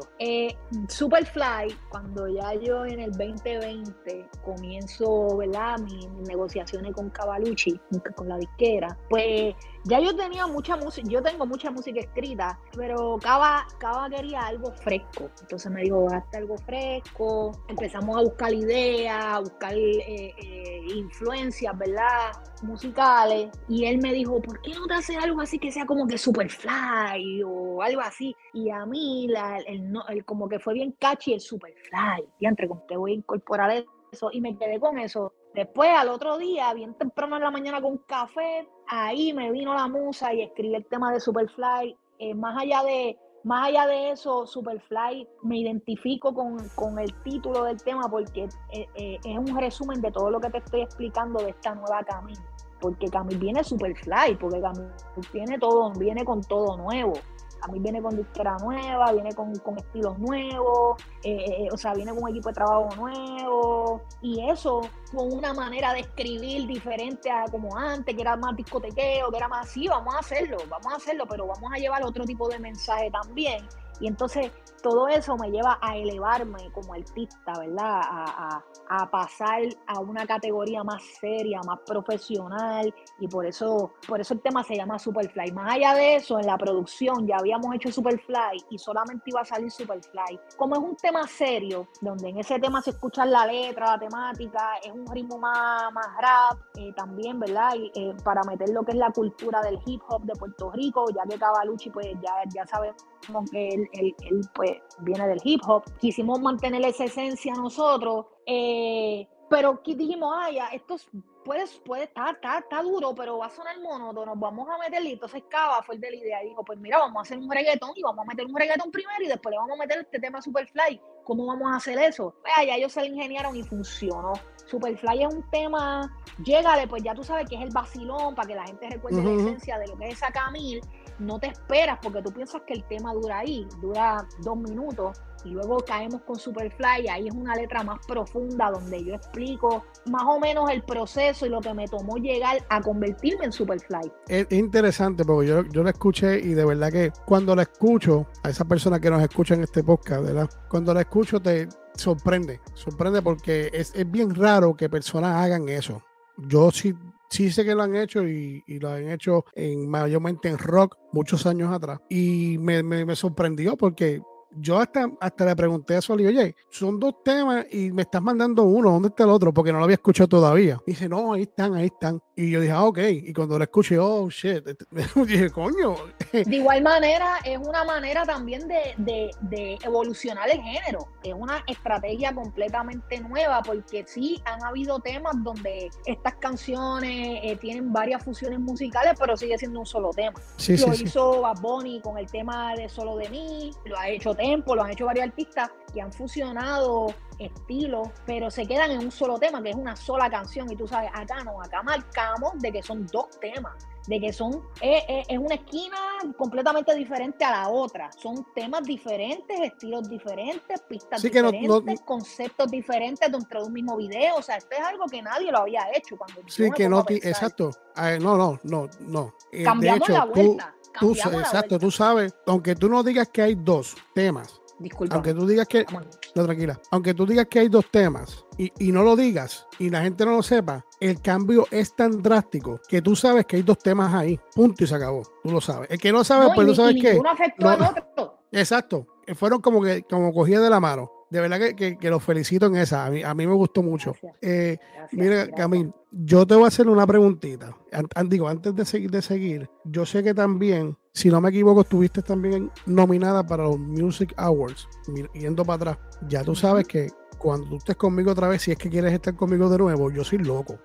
Superfly, cuando ya yo en el 2020 comienzo, ¿verdad? Mis negociaciones con Cavalucci, con la disquera, pues ya yo tenía mucha música, yo tengo mucha música escrita, pero Cava quería algo fresco. Entonces me dijo, hazte algo fresco. Empezamos a buscar ideas, a buscar influencias, ¿verdad? Musicales. Y él me dijo, ¿por qué no te haces algo así que sea como que Superfly o algo así? Y a mí, el como que fue bien catchy el Superfly. Y entre como que voy a incorporar eso. Y me quedé con eso. Después, al otro día, bien temprano en la mañana con café, ahí me vino la musa y escribí el tema de Superfly. Más allá de eso, Superfly, me identifico con el título del tema porque es un resumen de todo lo que te estoy explicando de esta nueva Camille. Porque Camille viene Superfly, porque Camille viene con todo nuevo. Camille viene con disquera nueva, viene con estilos nuevos, o sea, viene con un equipo de trabajo nuevo, y eso con una manera de escribir diferente a como antes, que era más discotequeo, que era más así, vamos a hacerlo, pero vamos a llevar otro tipo de mensaje también. Y entonces todo eso me lleva a elevarme como artista, ¿verdad? A pasar a una categoría más seria, más profesional, y por eso el tema se llama Superfly. Más allá de eso, en la producción ya habíamos hecho Superfly y solamente iba a salir Superfly. Como es un tema serio, donde en ese tema se escucha la letra, la temática, es un ritmo más rap, también, ¿verdad? Y, para meter lo que es la cultura del hip hop de Puerto Rico, ya que Cavalucci, pues ya sabemos que él pues viene del hip hop. Quisimos mantener esa esencia nosotros, pero dijimos, ya, esto puede estar duro, pero va a sonar monótono, vamos a meterle. Entonces Cava fue el de la idea y dijo, pues mira, vamos a hacer un reggaetón y vamos a meter un reggaetón primero y después le vamos a meter este tema Superfly. ¿Cómo vamos a hacer eso? Pues ya ellos se lo ingeniaron y funcionó. Superfly es un tema, llégale, pues ya tú sabes que es el vacilón, para que la gente recuerde la esencia de lo que es esa Camille. No te esperas porque tú piensas que el tema dura 2 minutos, y luego caemos con Superfly. Ahí es una letra más profunda donde yo explico más o menos el proceso y lo que me tomó llegar a convertirme en Superfly. Es interesante porque yo la escuché y de verdad que cuando la escucho, a esa persona que nos escucha en este podcast, ¿verdad? Cuando la escucho te sorprende porque es bien raro que personas hagan eso. Yo sí sé que lo han hecho y lo han hecho mayormente en rock muchos años atrás, y me sorprendió porque yo hasta le pregunté a Soli, oye, son 2 temas y me estás mandando uno, ¿dónde está el otro? Porque no lo había escuchado todavía. Y dice, no, ahí están. Y yo dije, ok. Y cuando lo escuché, oh, shit, dije, coño. De igual manera, es una manera también de evolucionar el género. Es una estrategia completamente nueva, porque sí han habido temas donde estas canciones tienen varias fusiones musicales, pero sigue siendo un solo tema. Lo hizo Bad Bunny con el tema de Solo de Mí, lo ha hecho Tempo, lo han hecho varios artistas que han fusionado estilos, pero se quedan en un solo tema, que es una sola canción. Y tú sabes, acá marcamos de que son 2 temas, de que son es una esquina completamente diferente a la otra. Son temas diferentes, estilos diferentes, pistas diferentes, conceptos diferentes dentro de un mismo video. O sea, esto es algo que nadie lo había hecho. Cuando exacto. No. Cambiamos la vuelta. Tú sabes, aunque tú no digas que hay 2 temas. Disculpa. Aunque tú digas que... No, tranquila. Aunque tú digas que hay 2 temas y no lo digas y la gente no lo sepa, el cambio es tan drástico que tú sabes que hay 2 temas ahí. Punto y se acabó. Tú lo sabes. El que no sabe, pues tú sabes que... Ninguno afectó al otro. Exacto. Fueron como cogidas de la mano. De verdad que los felicito en esa. A mí me gustó mucho. Gracias, mira, Camille, yo te voy a hacer una preguntita. Antes de seguir, yo sé que también, si no me equivoco, estuviste también nominada para los Music Awards. Yendo para atrás, ya tú sabes que cuando tú estés conmigo otra vez, si es que quieres estar conmigo de nuevo, yo soy loco.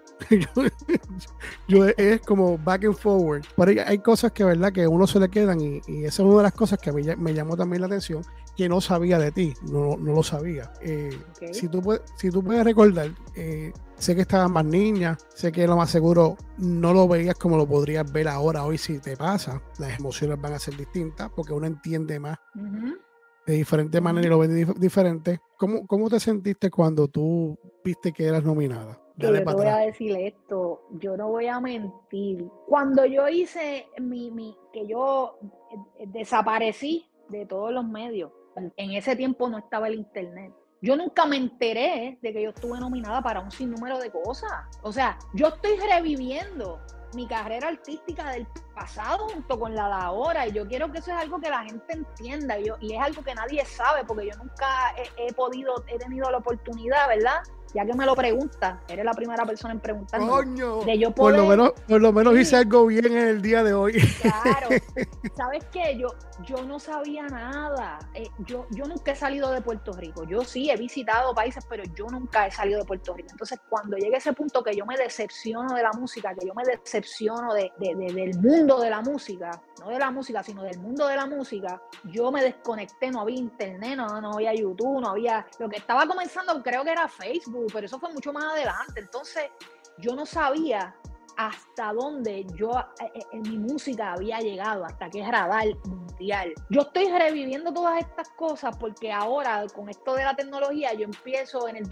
yo es como back and forward. Pero hay cosas que, verdad, que a uno se le quedan, y esa es una de las cosas que a mí me llamó también la atención, que no sabía de ti, no lo sabía. Okay. Si tú puedes recordar, sé que estabas más niña, sé que lo más seguro no lo veías como lo podrías ver ahora. Hoy si te pasa, las emociones van a ser distintas porque uno entiende más de diferente manera y lo ve diferente. ¿Cómo te sentiste cuando tú viste que eras nominada? Yo te voy a decir esto, yo no voy a mentir. Cuando yo hice que yo desaparecí de todos los medios. En ese tiempo no estaba el internet. Yo nunca me enteré de que yo estuve nominada para un sinnúmero de cosas. O sea, yo estoy reviviendo mi carrera artística del pasado junto con la de ahora, y yo quiero que eso es algo que la gente entienda, y es algo que nadie sabe, porque yo nunca he tenido la oportunidad, ¿verdad? Ya que me lo preguntas, eres la primera persona en preguntarme. ¡Coño! De yo poder, por lo menos sí, hice algo bien en el día de hoy. Claro. ¿Sabes qué? Yo no sabía nada. Yo nunca he salido de Puerto Rico. Yo sí he visitado países, pero yo nunca he salido de Puerto Rico. Entonces, cuando llega ese punto que yo me decepciono de la música, que yo me decepciono del mundo de la música, no de la música, sino del mundo de la música, yo me desconecté. No había internet, no había YouTube, no había... Lo que estaba comenzando creo que era Facebook, pero eso fue mucho más adelante. Entonces, yo no sabía hasta dónde yo en mi música había llegado, hasta que es radar mundial. Yo estoy reviviendo todas estas cosas porque ahora, con esto de la tecnología, yo empiezo en el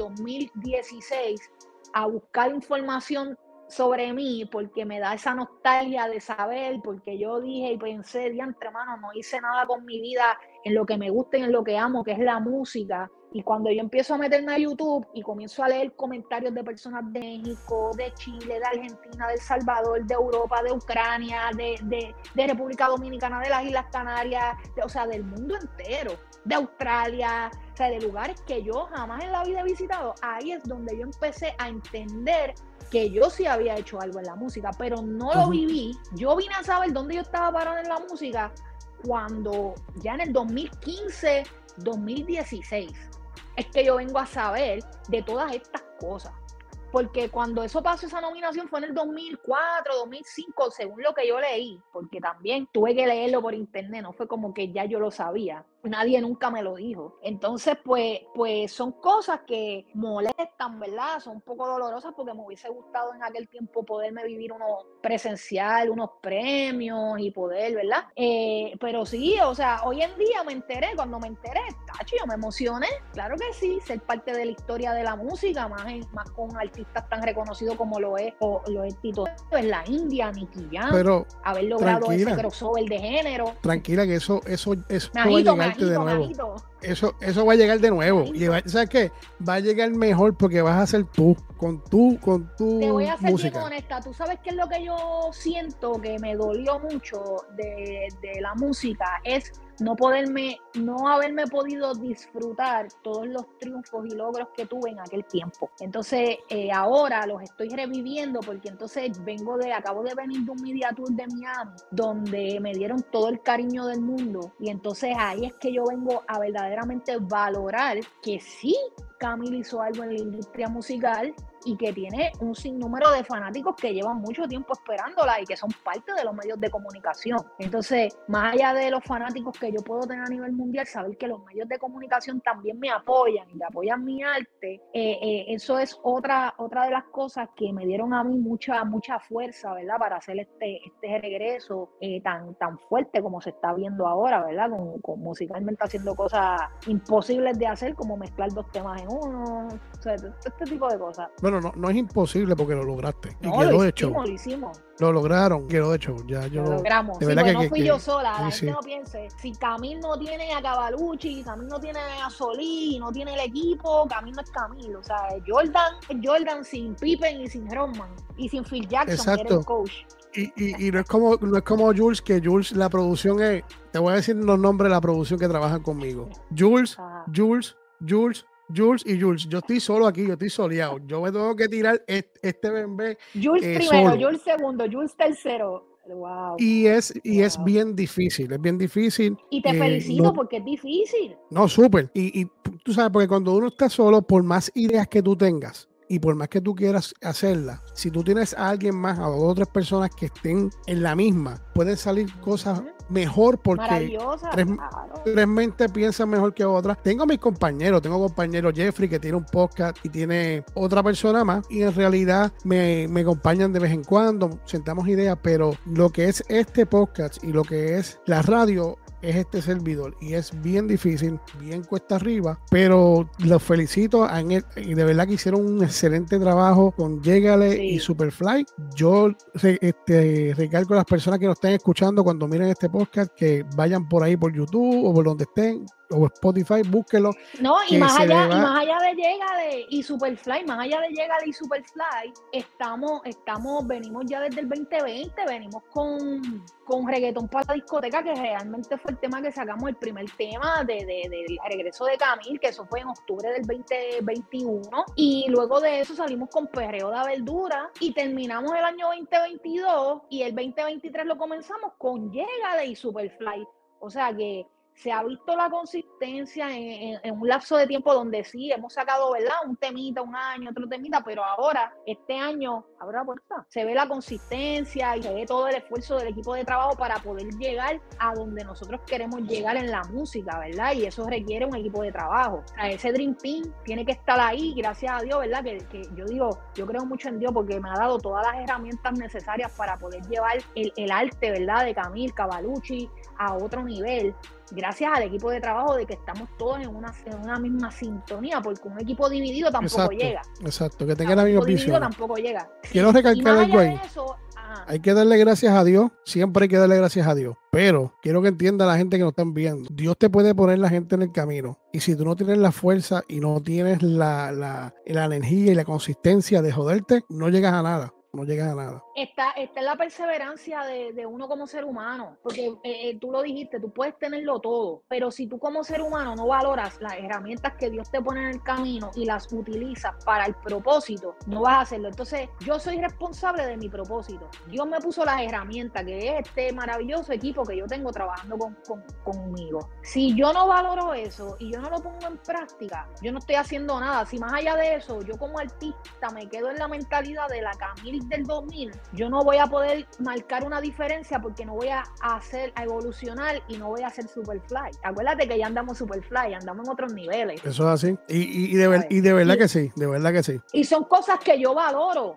2016 a buscar información sobre mí, porque me da esa nostalgia de saber, porque yo dije y pensé, diantre, mano, no hice nada con mi vida en lo que me gusta y en lo que amo, que es la música. Y cuando yo empiezo a meterme a YouTube y comienzo a leer comentarios de personas de México, de Chile, de Argentina, de El Salvador, de Europa, de Ucrania, de República Dominicana, de las Islas Canarias, o sea, del mundo entero, de Australia, o sea, de lugares que yo jamás en la vida he visitado, ahí es donde yo empecé a entender que yo sí había hecho algo en la música, pero no lo viví. Yo vine a saber dónde yo estaba parado en la música cuando ya en el 2015, 2016, es que yo vengo a saber de todas estas cosas. Porque cuando eso pasó, esa nominación fue en el 2004, 2005, según lo que yo leí, porque también tuve que leerlo por internet, no fue como que ya yo lo sabía, nadie nunca me lo dijo. Entonces, pues son cosas que molestan, ¿verdad? Son un poco dolorosas porque me hubiese gustado en aquel tiempo poderme vivir uno presencial, unos premios y poder, ¿verdad? Pero sí, o sea, hoy en día cuando me enteré, tacho, yo me emocioné, claro que sí, ser parte de la historia de la música, más con artistas tan reconocidos como lo es Tito en la India, Nicky Jam, pero haber logrado ese crossover de género. Tranquila, que eso va a llegarte de nuevo. Eso va a llegar de nuevo. Y ¿sabes qué? Va a llegar mejor porque vas a ser tú, con tu Te voy a ser música. Bien honesta. Tú sabes qué es lo que yo siento que me dolió mucho de la música, es no haberme podido disfrutar todos los triunfos y logros que tuve en aquel tiempo. Entonces, ahora los estoy reviviendo porque entonces acabo de venir de un media tour de Miami, donde me dieron todo el cariño del mundo, y entonces ahí es que yo vengo a verdaderamente valorar que sí, Camila hizo algo en la industria musical y que tiene un sinnúmero de fanáticos que llevan mucho tiempo esperándola y que son parte de los medios de comunicación. Entonces, más allá de los fanáticos que yo puedo tener a nivel mundial, saber que los medios de comunicación también me apoyan y apoyan mi arte, eso es otra de las cosas que me dieron a mí mucha fuerza, ¿verdad? Para hacer este regreso tan fuerte como se está viendo ahora, ¿verdad? Con musicalmente haciendo cosas imposibles de hacer, como mezclar dos temas en uno, o sea, este tipo de cosas. Bueno, no es imposible porque lo lograste. No, y quedó lo hecho. Lo hicimos. Lo lograron, quedó hecho. Ya yo lo logramos. De verdad sí, que no fui yo sola. La sí, gente no piense. Si Camil no tiene a Cavalucci, Camil no tiene a Solí, no tiene el equipo, Camil no es Camil. O sea, Jordan sin Pippen y sin Rodman y sin Phil Jackson, exacto, que era el coach. Y no es como Jules, que Jules, la producción es, te voy a decir los nombres de la producción que trabajan conmigo. Jules y Jules. Yo estoy solo aquí, yo estoy soleado. Yo me tengo que tirar este bembé. Jules primero, solo. Jules segundo, Jules tercero. Wow. Y es bien difícil, es bien difícil. Y te felicito porque es difícil. No, súper. Y tú sabes, porque cuando uno está solo, por más ideas que tú tengas y por más que tú quieras hacerla, si tú tienes a alguien más, a dos o tres personas que estén en la misma, pueden salir cosas mejor porque tres mentes piensan mejor que otras. Tengo compañero Jeffrey, que tiene un podcast y tiene otra persona más, y en realidad me acompañan de vez en cuando, sentamos ideas, pero lo que es este podcast y lo que es la radio, es este servidor. Y es bien difícil, bien cuesta arriba, pero los felicito. Y de verdad que hicieron un excelente trabajo con Llégale y Superfly. Yo recalco a las personas que nos estén escuchando cuando miren este podcast que vayan por ahí por YouTube o por donde estén, o Spotify, búsquenlo. No, y más allá de Llégale y Superfly, venimos ya desde el 2020, venimos con Reggaetón para la discoteca, que realmente fue el tema que sacamos, el primer tema del regreso de Camil, que eso fue en octubre del 2021, y luego de eso salimos con Perreo de Verdura, y terminamos el año 2022, y el 2023 lo comenzamos con Llégale y Superfly. O sea que se ha visto la consistencia en un lapso de tiempo donde sí hemos sacado, ¿verdad? Un temita, un año, otro temita, pero ahora, este año, abre la puerta, se ve la consistencia y se ve todo el esfuerzo del equipo de trabajo para poder llegar a donde nosotros queremos llegar en la música, ¿verdad? Y eso requiere un equipo de trabajo. O sea, ese Dream Team tiene que estar ahí, gracias a Dios, ¿verdad? Que yo digo, yo creo mucho en Dios porque me ha dado todas las herramientas necesarias para poder llevar el arte, ¿verdad? De Camil, Cavalucci a otro nivel. Gracias al equipo de trabajo de que estamos todos en una misma sintonía, porque un equipo dividido tampoco llega. Exacto, que tenga la misma visión. Tampoco llega. Quiero recalcar algo ahí. Hay que darle gracias a Dios, siempre hay que darle gracias a Dios, pero quiero que entienda la gente que nos están viendo. Dios te puede poner la gente en el camino, y si tú no tienes la fuerza y no tienes la energía y la consistencia de joderte, no llegas a nada. No llegas a nada. Está en la perseverancia de uno como ser humano, porque tú lo dijiste, tú puedes tenerlo todo, pero si tú como ser humano no valoras las herramientas que Dios te pone en el camino y las utilizas para el propósito, no vas a hacerlo. Entonces, yo soy responsable de mi propósito. Dios me puso las herramientas, que es este maravilloso equipo que yo tengo trabajando conmigo. Si yo no valoro eso y yo no lo pongo en práctica, yo no estoy haciendo nada. Si más allá de eso, yo como artista me quedo en la mentalidad de la Camil del 2000, yo no voy a poder marcar una diferencia porque no voy a evolucionar y no voy a hacer Superfly. Acuérdate que ya andamos Superfly, andamos en otros niveles. Eso es así. Y de verdad que sí, de verdad que sí. Y son cosas que yo valoro,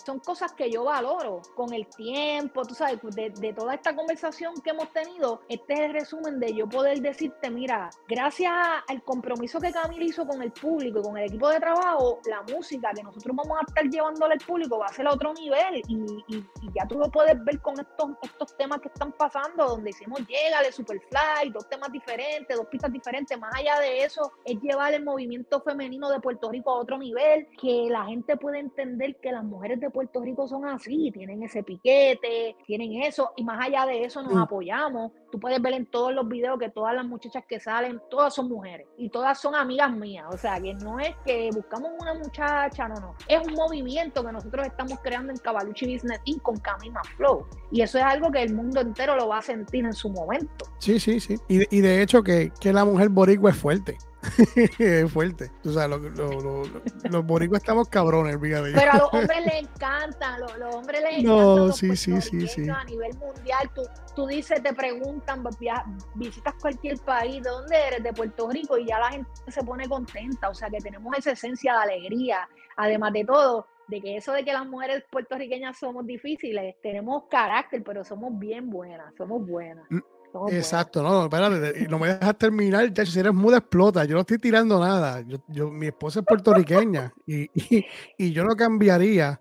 con el tiempo, tú sabes, de toda esta conversación que hemos tenido, este es el resumen de yo poder decirte, mira, gracias al compromiso que Camil hizo con el público y con el equipo de trabajo, la música que nosotros vamos a estar llevándole al público va a ser a otro nivel. Y ya tú lo puedes ver con estos temas que están pasando, donde hicimos Llégale, Superfly, 2 temas diferentes, 2 pistas diferentes. Más allá de eso, es llevar el movimiento femenino de Puerto Rico a otro nivel, que la gente puede entender que las mujeres de Puerto Rico son así, tienen ese piquete, tienen eso, y más allá de eso nos apoyamos. Tú puedes ver en todos los videos que todas las muchachas que salen, todas son mujeres, y todas son amigas mías. O sea, que no es que buscamos una muchacha, no. Es un movimiento que nosotros estamos creando en Cavalucci Business Inc. con Camil Flow. Y eso es algo que el mundo entero lo va a sentir en su momento. Sí. Y de hecho que la mujer boricua es fuerte. Es fuerte. Tú sabes, los boricuas estamos cabrones, fíjate. Pero a los hombres les encantan, los hombres les encantan. Sí. A nivel mundial, tú dices, te preguntan, visitas cualquier país, ¿de dónde eres? De Puerto Rico, y ya la gente se pone contenta. O sea, que tenemos esa esencia de alegría, además de todo, de que eso de que las mujeres puertorriqueñas somos difíciles, tenemos carácter, pero somos bien buenas, somos buenas. Exacto, no, espérate, no me dejas terminar, ya, si eres muda explota, yo no estoy tirando nada, mi esposa es puertorriqueña y yo no cambiaría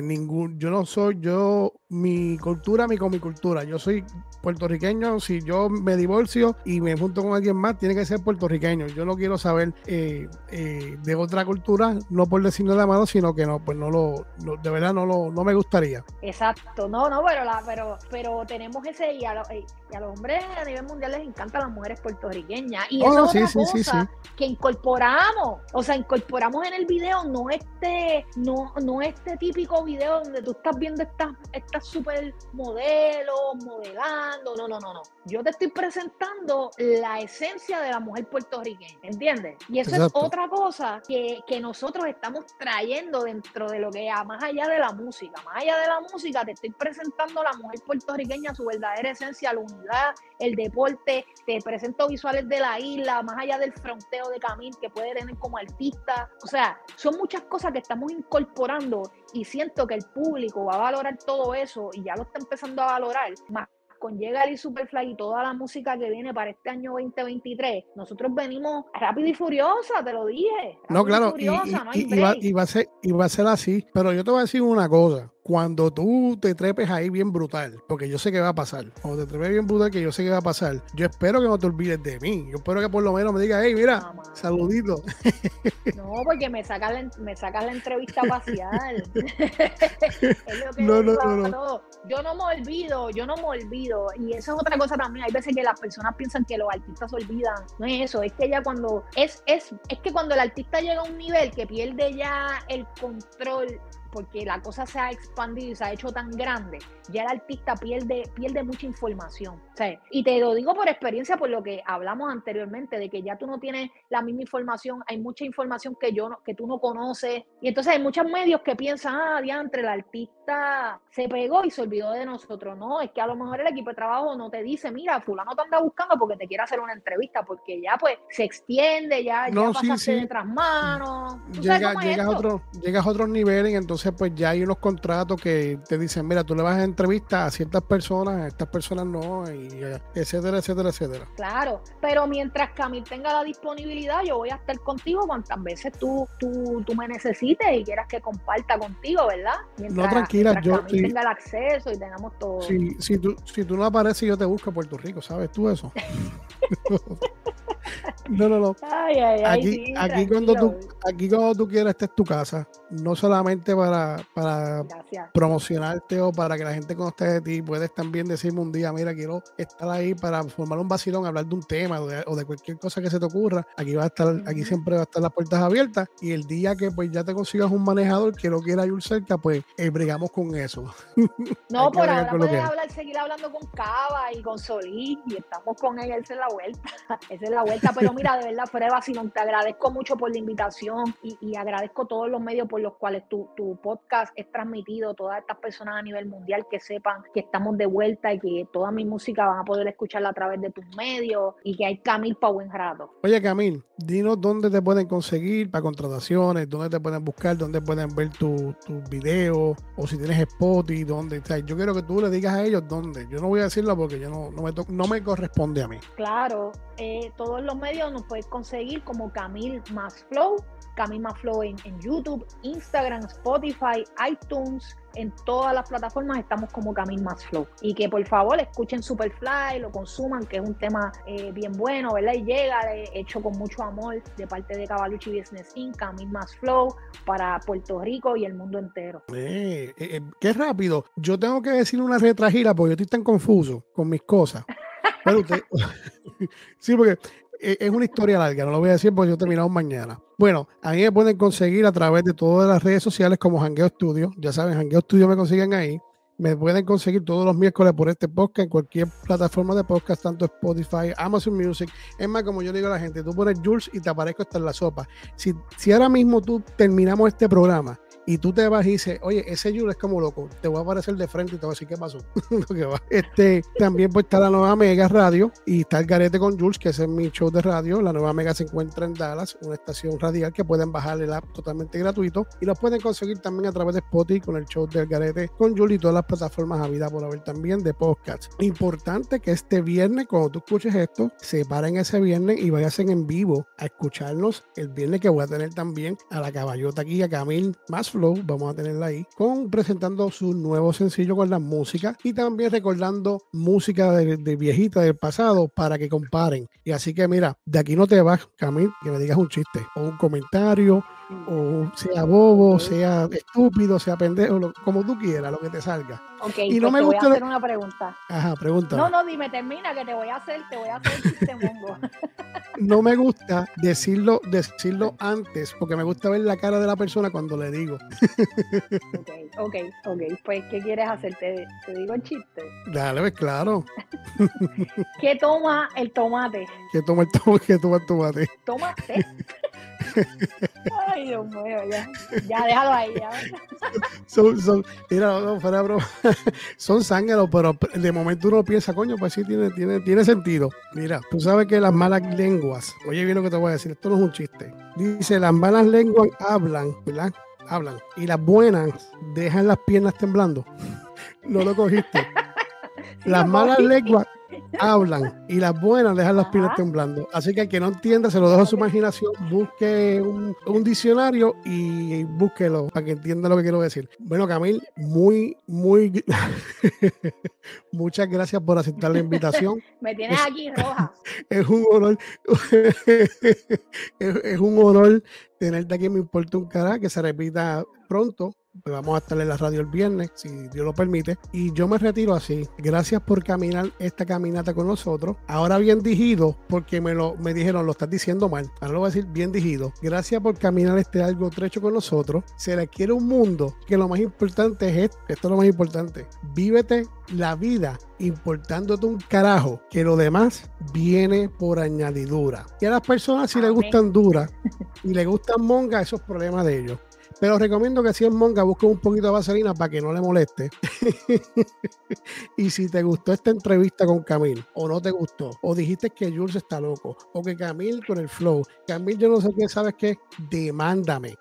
mi cultura, con mi cultura, yo soy puertorriqueño. Si yo me divorcio y me junto con alguien más, tiene que ser puertorriqueño. Yo no quiero saber de otra cultura, no por decirle la mano, sino que de verdad no me gustaría. Exacto, pero tenemos ese, y a los hombres a nivel mundial les encantan las mujeres puertorriqueñas, y eso es otra cosa que incorporamos. O sea, incorporamos en el video, no este típico video donde tú estás viendo estas super modelos modelando, no. Yo te estoy presentando la esencia de la mujer puertorriqueña, ¿entiendes? Y eso Exacto. Es otra cosa que nosotros estamos trayendo dentro de lo que es más allá de la música. Más allá de la música, te estoy presentando a la mujer puertorriqueña, su verdadera esencia, la unidad, el deporte. Te presento visuales de la isla, más allá del fronteo de Camil que puede tener como artista. O sea, son muchas cosas que estamos incorporando, y siento que el público va a valorar todo eso, y ya lo está empezando a valorar más con Yegal y Superfly y toda la música que viene para este año 2023, nosotros venimos rápido y furiosa, te lo dije. No, Rápido claro, furiosa, no hay y break. va a ser así, pero yo te voy a decir una cosa. Cuando tú te trepes ahí bien brutal, porque yo sé que va a pasar, cuando te trepes bien brutal, que yo sé que va a pasar, yo espero que no te olvides de mí. Yo espero que por lo menos me digas, hey, mira, saludito. No, porque me sacas la entrevista facial. Es lo que No, digo no. a todos. Yo no me olvido. Y eso es otra cosa también. Hay veces que las personas piensan que los artistas se olvidan. No es eso, es que ya cuando es que cuando el artista llega a un nivel que pierde ya el control, porque la cosa se ha expandido y se ha hecho tan grande, ya el artista pierde mucha información. O sea, y te lo digo por experiencia, por lo que hablamos anteriormente, de que ya tú no tienes la misma información, hay mucha información que tú no conoces, y entonces hay muchos medios que piensan, diantre, el artista se pegó y se olvidó de nosotros. No, es que a lo mejor el equipo de trabajo no te dice, mira, fulano te anda buscando porque te quiere hacer una entrevista, porque ya pues se extiende, ya pasaste de tras manos. Llegas a otros niveles y entonces pues ya hay unos contratos que te dicen, mira, tú le vas a entrevistar a ciertas personas, a estas personas no, y etcétera. Claro, pero mientras Camil tenga la disponibilidad, yo voy a estar contigo cuantas veces tú me necesites y quieras que comparta contigo, ¿verdad? No, tranquila, yo Camil tenga el acceso y tengamos todo. Si tú no apareces, yo te busco a Puerto Rico, ¿sabes tú eso? No. Aquí cuando tú quieras, esta es tu casa. No solamente para promocionarte o para que la gente conozca de ti. Puedes también decirme un día, mira, quiero estar ahí para formar un vacilón, hablar de un tema o de cualquier cosa que se te ocurra. Aquí siempre va a estar las puertas abiertas. Y el día que pues ya te consigas un manejador que no quiera ir cerca, pues bregamos con eso. No, por ahora puedes seguir hablando con Cava y con Solís y estamos con ella. Esa es la vuelta. Pero mira, de verdad, fuera de vacilón, te agradezco mucho por la invitación y agradezco todos los medios por los cuales tu podcast es transmitido, todas estas personas a nivel mundial que sepan que estamos de vuelta y que toda mi música van a poder escucharla a través de tus medios y que hay Camil para buen rato. Oye, Camil, dinos dónde te pueden conseguir para contrataciones, dónde te pueden buscar, dónde pueden ver tus videos, o si tienes Spotify, dónde. O sea, yo quiero que tú le digas a ellos dónde. Yo no voy a decirlo porque yo no me corresponde a mí. Claro, todos los medios nos puedes conseguir como Camil Más Flow en YouTube, Instagram, Spotify, iTunes, en todas las plataformas estamos como Camil Más Flow. Y que por favor escuchen Superfly, lo consuman, que es un tema bien bueno, ¿verdad? Y llega hecho con mucho amor de parte de Cavalucci Business Inc., Camil Más Flow, para Puerto Rico y el mundo entero. Qué rápido. Yo tengo que decir una retragila porque yo estoy tan confuso con mis cosas. Pero sí, porque es una historia larga, no lo voy a decir porque yo terminamos mañana. Bueno, a mí me pueden conseguir a través de todas las redes sociales como Jangueo Studio. Ya saben, Jangueo Studio me consiguen ahí. Me pueden conseguir todos los miércoles por este podcast en cualquier plataforma de podcast, tanto Spotify, Amazon Music. Es más, como yo digo a la gente, tú pones Jules y te aparezco hasta en la sopa. Si ahora mismo tú terminamos este programa y tú te vas y dices, oye, ese Jules es como loco, te voy a aparecer de frente y te voy a decir qué pasó. También pues está la Nueva Mega Radio y está el Garete con Jules, que ese es mi show de radio. La Nueva Mega se encuentra en Dallas, una estación radial que pueden bajar el app totalmente gratuito y los pueden conseguir también a través de Spotify con el show del Garete con Jules y todas las plataformas habidas por haber también de podcast. Importante que este viernes, cuando tú escuches esto, se paren ese viernes y vayas en vivo a escucharnos el viernes, que voy a tener también a la caballota aquí, a Camil Más Flow, vamos a tenerla ahí, presentando su nuevo sencillo con la música y también recordando música de viejita del pasado para que comparen. Y así que mira, de aquí no te vas, Camil, que me digas un chiste o un comentario, o sea bobo, sea estúpido, sea pendejo, como tú quieras, lo que te salga. Ok, y no pues me te gusta voy a hacer una pregunta. Ajá, pregunta. No, dime, termina, que te voy a hacer el chiste mongo. No me gusta decirlo antes, porque me gusta ver la cara de la persona cuando le digo. Ok. Pues, ¿qué quieres hacer? ¿Te digo el chiste? Dale, pues claro. ¿Qué toma el tomate? ¿Qué toma el tomate? Tómate. Ay, Dios mío, ya déjalo ahí. Ya. Mira, no, fuera broma. Son zánganos, pero de momento uno piensa, coño, pues sí, tiene sentido. Mira, tú sabes que las malas lenguas, oye bien lo que te voy a decir, esto no es un chiste. Dice, las malas lenguas hablan, ¿verdad? Hablan. Y las buenas dejan las piernas temblando. No lo cogiste. Las malas lenguas hablan y las buenas dejan las piernas temblando. Así que el que no entienda, se lo dejo a su imaginación, busque un diccionario y búsquelo para que entienda lo que quiero decir. Bueno, Camil, muy muchas gracias por aceptar la invitación. Me tienes aquí roja. Es un honor es un honor tenerte aquí en Me Importa un Carajo, que se repita pronto. Pues vamos a estar en la radio el viernes, si Dios lo permite. Y yo me retiro así. Gracias por caminar esta caminata con nosotros. Ahora bien digido, porque me dijeron, lo estás diciendo mal. Ahora lo voy a decir bien digido. Gracias por caminar este largo trecho con nosotros. Se le quiere un mundo que lo más importante es esto. Esto es lo más importante. Vívete la vida importándote un carajo, que lo demás viene por añadidura. Y a las personas, si les gustan duras y les gustan mongas, esos problemas de ellos. Pero recomiendo que si es monga, busquen un poquito de vaselina para que no le moleste. Y si te gustó esta entrevista con Camil, o no te gustó, o dijiste que Jules está loco, o que Camil con el flow, Camil, yo no sé qué, ¿sabes qué? Demándame.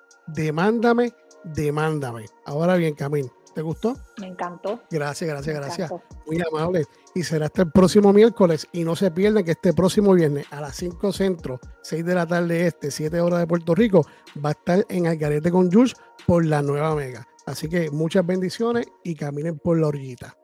Ahora bien, Camil, ¿te gustó? Me encantó. Gracias. Muy amable. Y será hasta el próximo miércoles. Y no se pierdan que este próximo viernes a las 5 centro, 6 de la tarde 7 horas de Puerto Rico, va a estar en Algarete con Jules por la nueva Mega. Así que muchas bendiciones y caminen por la orillita.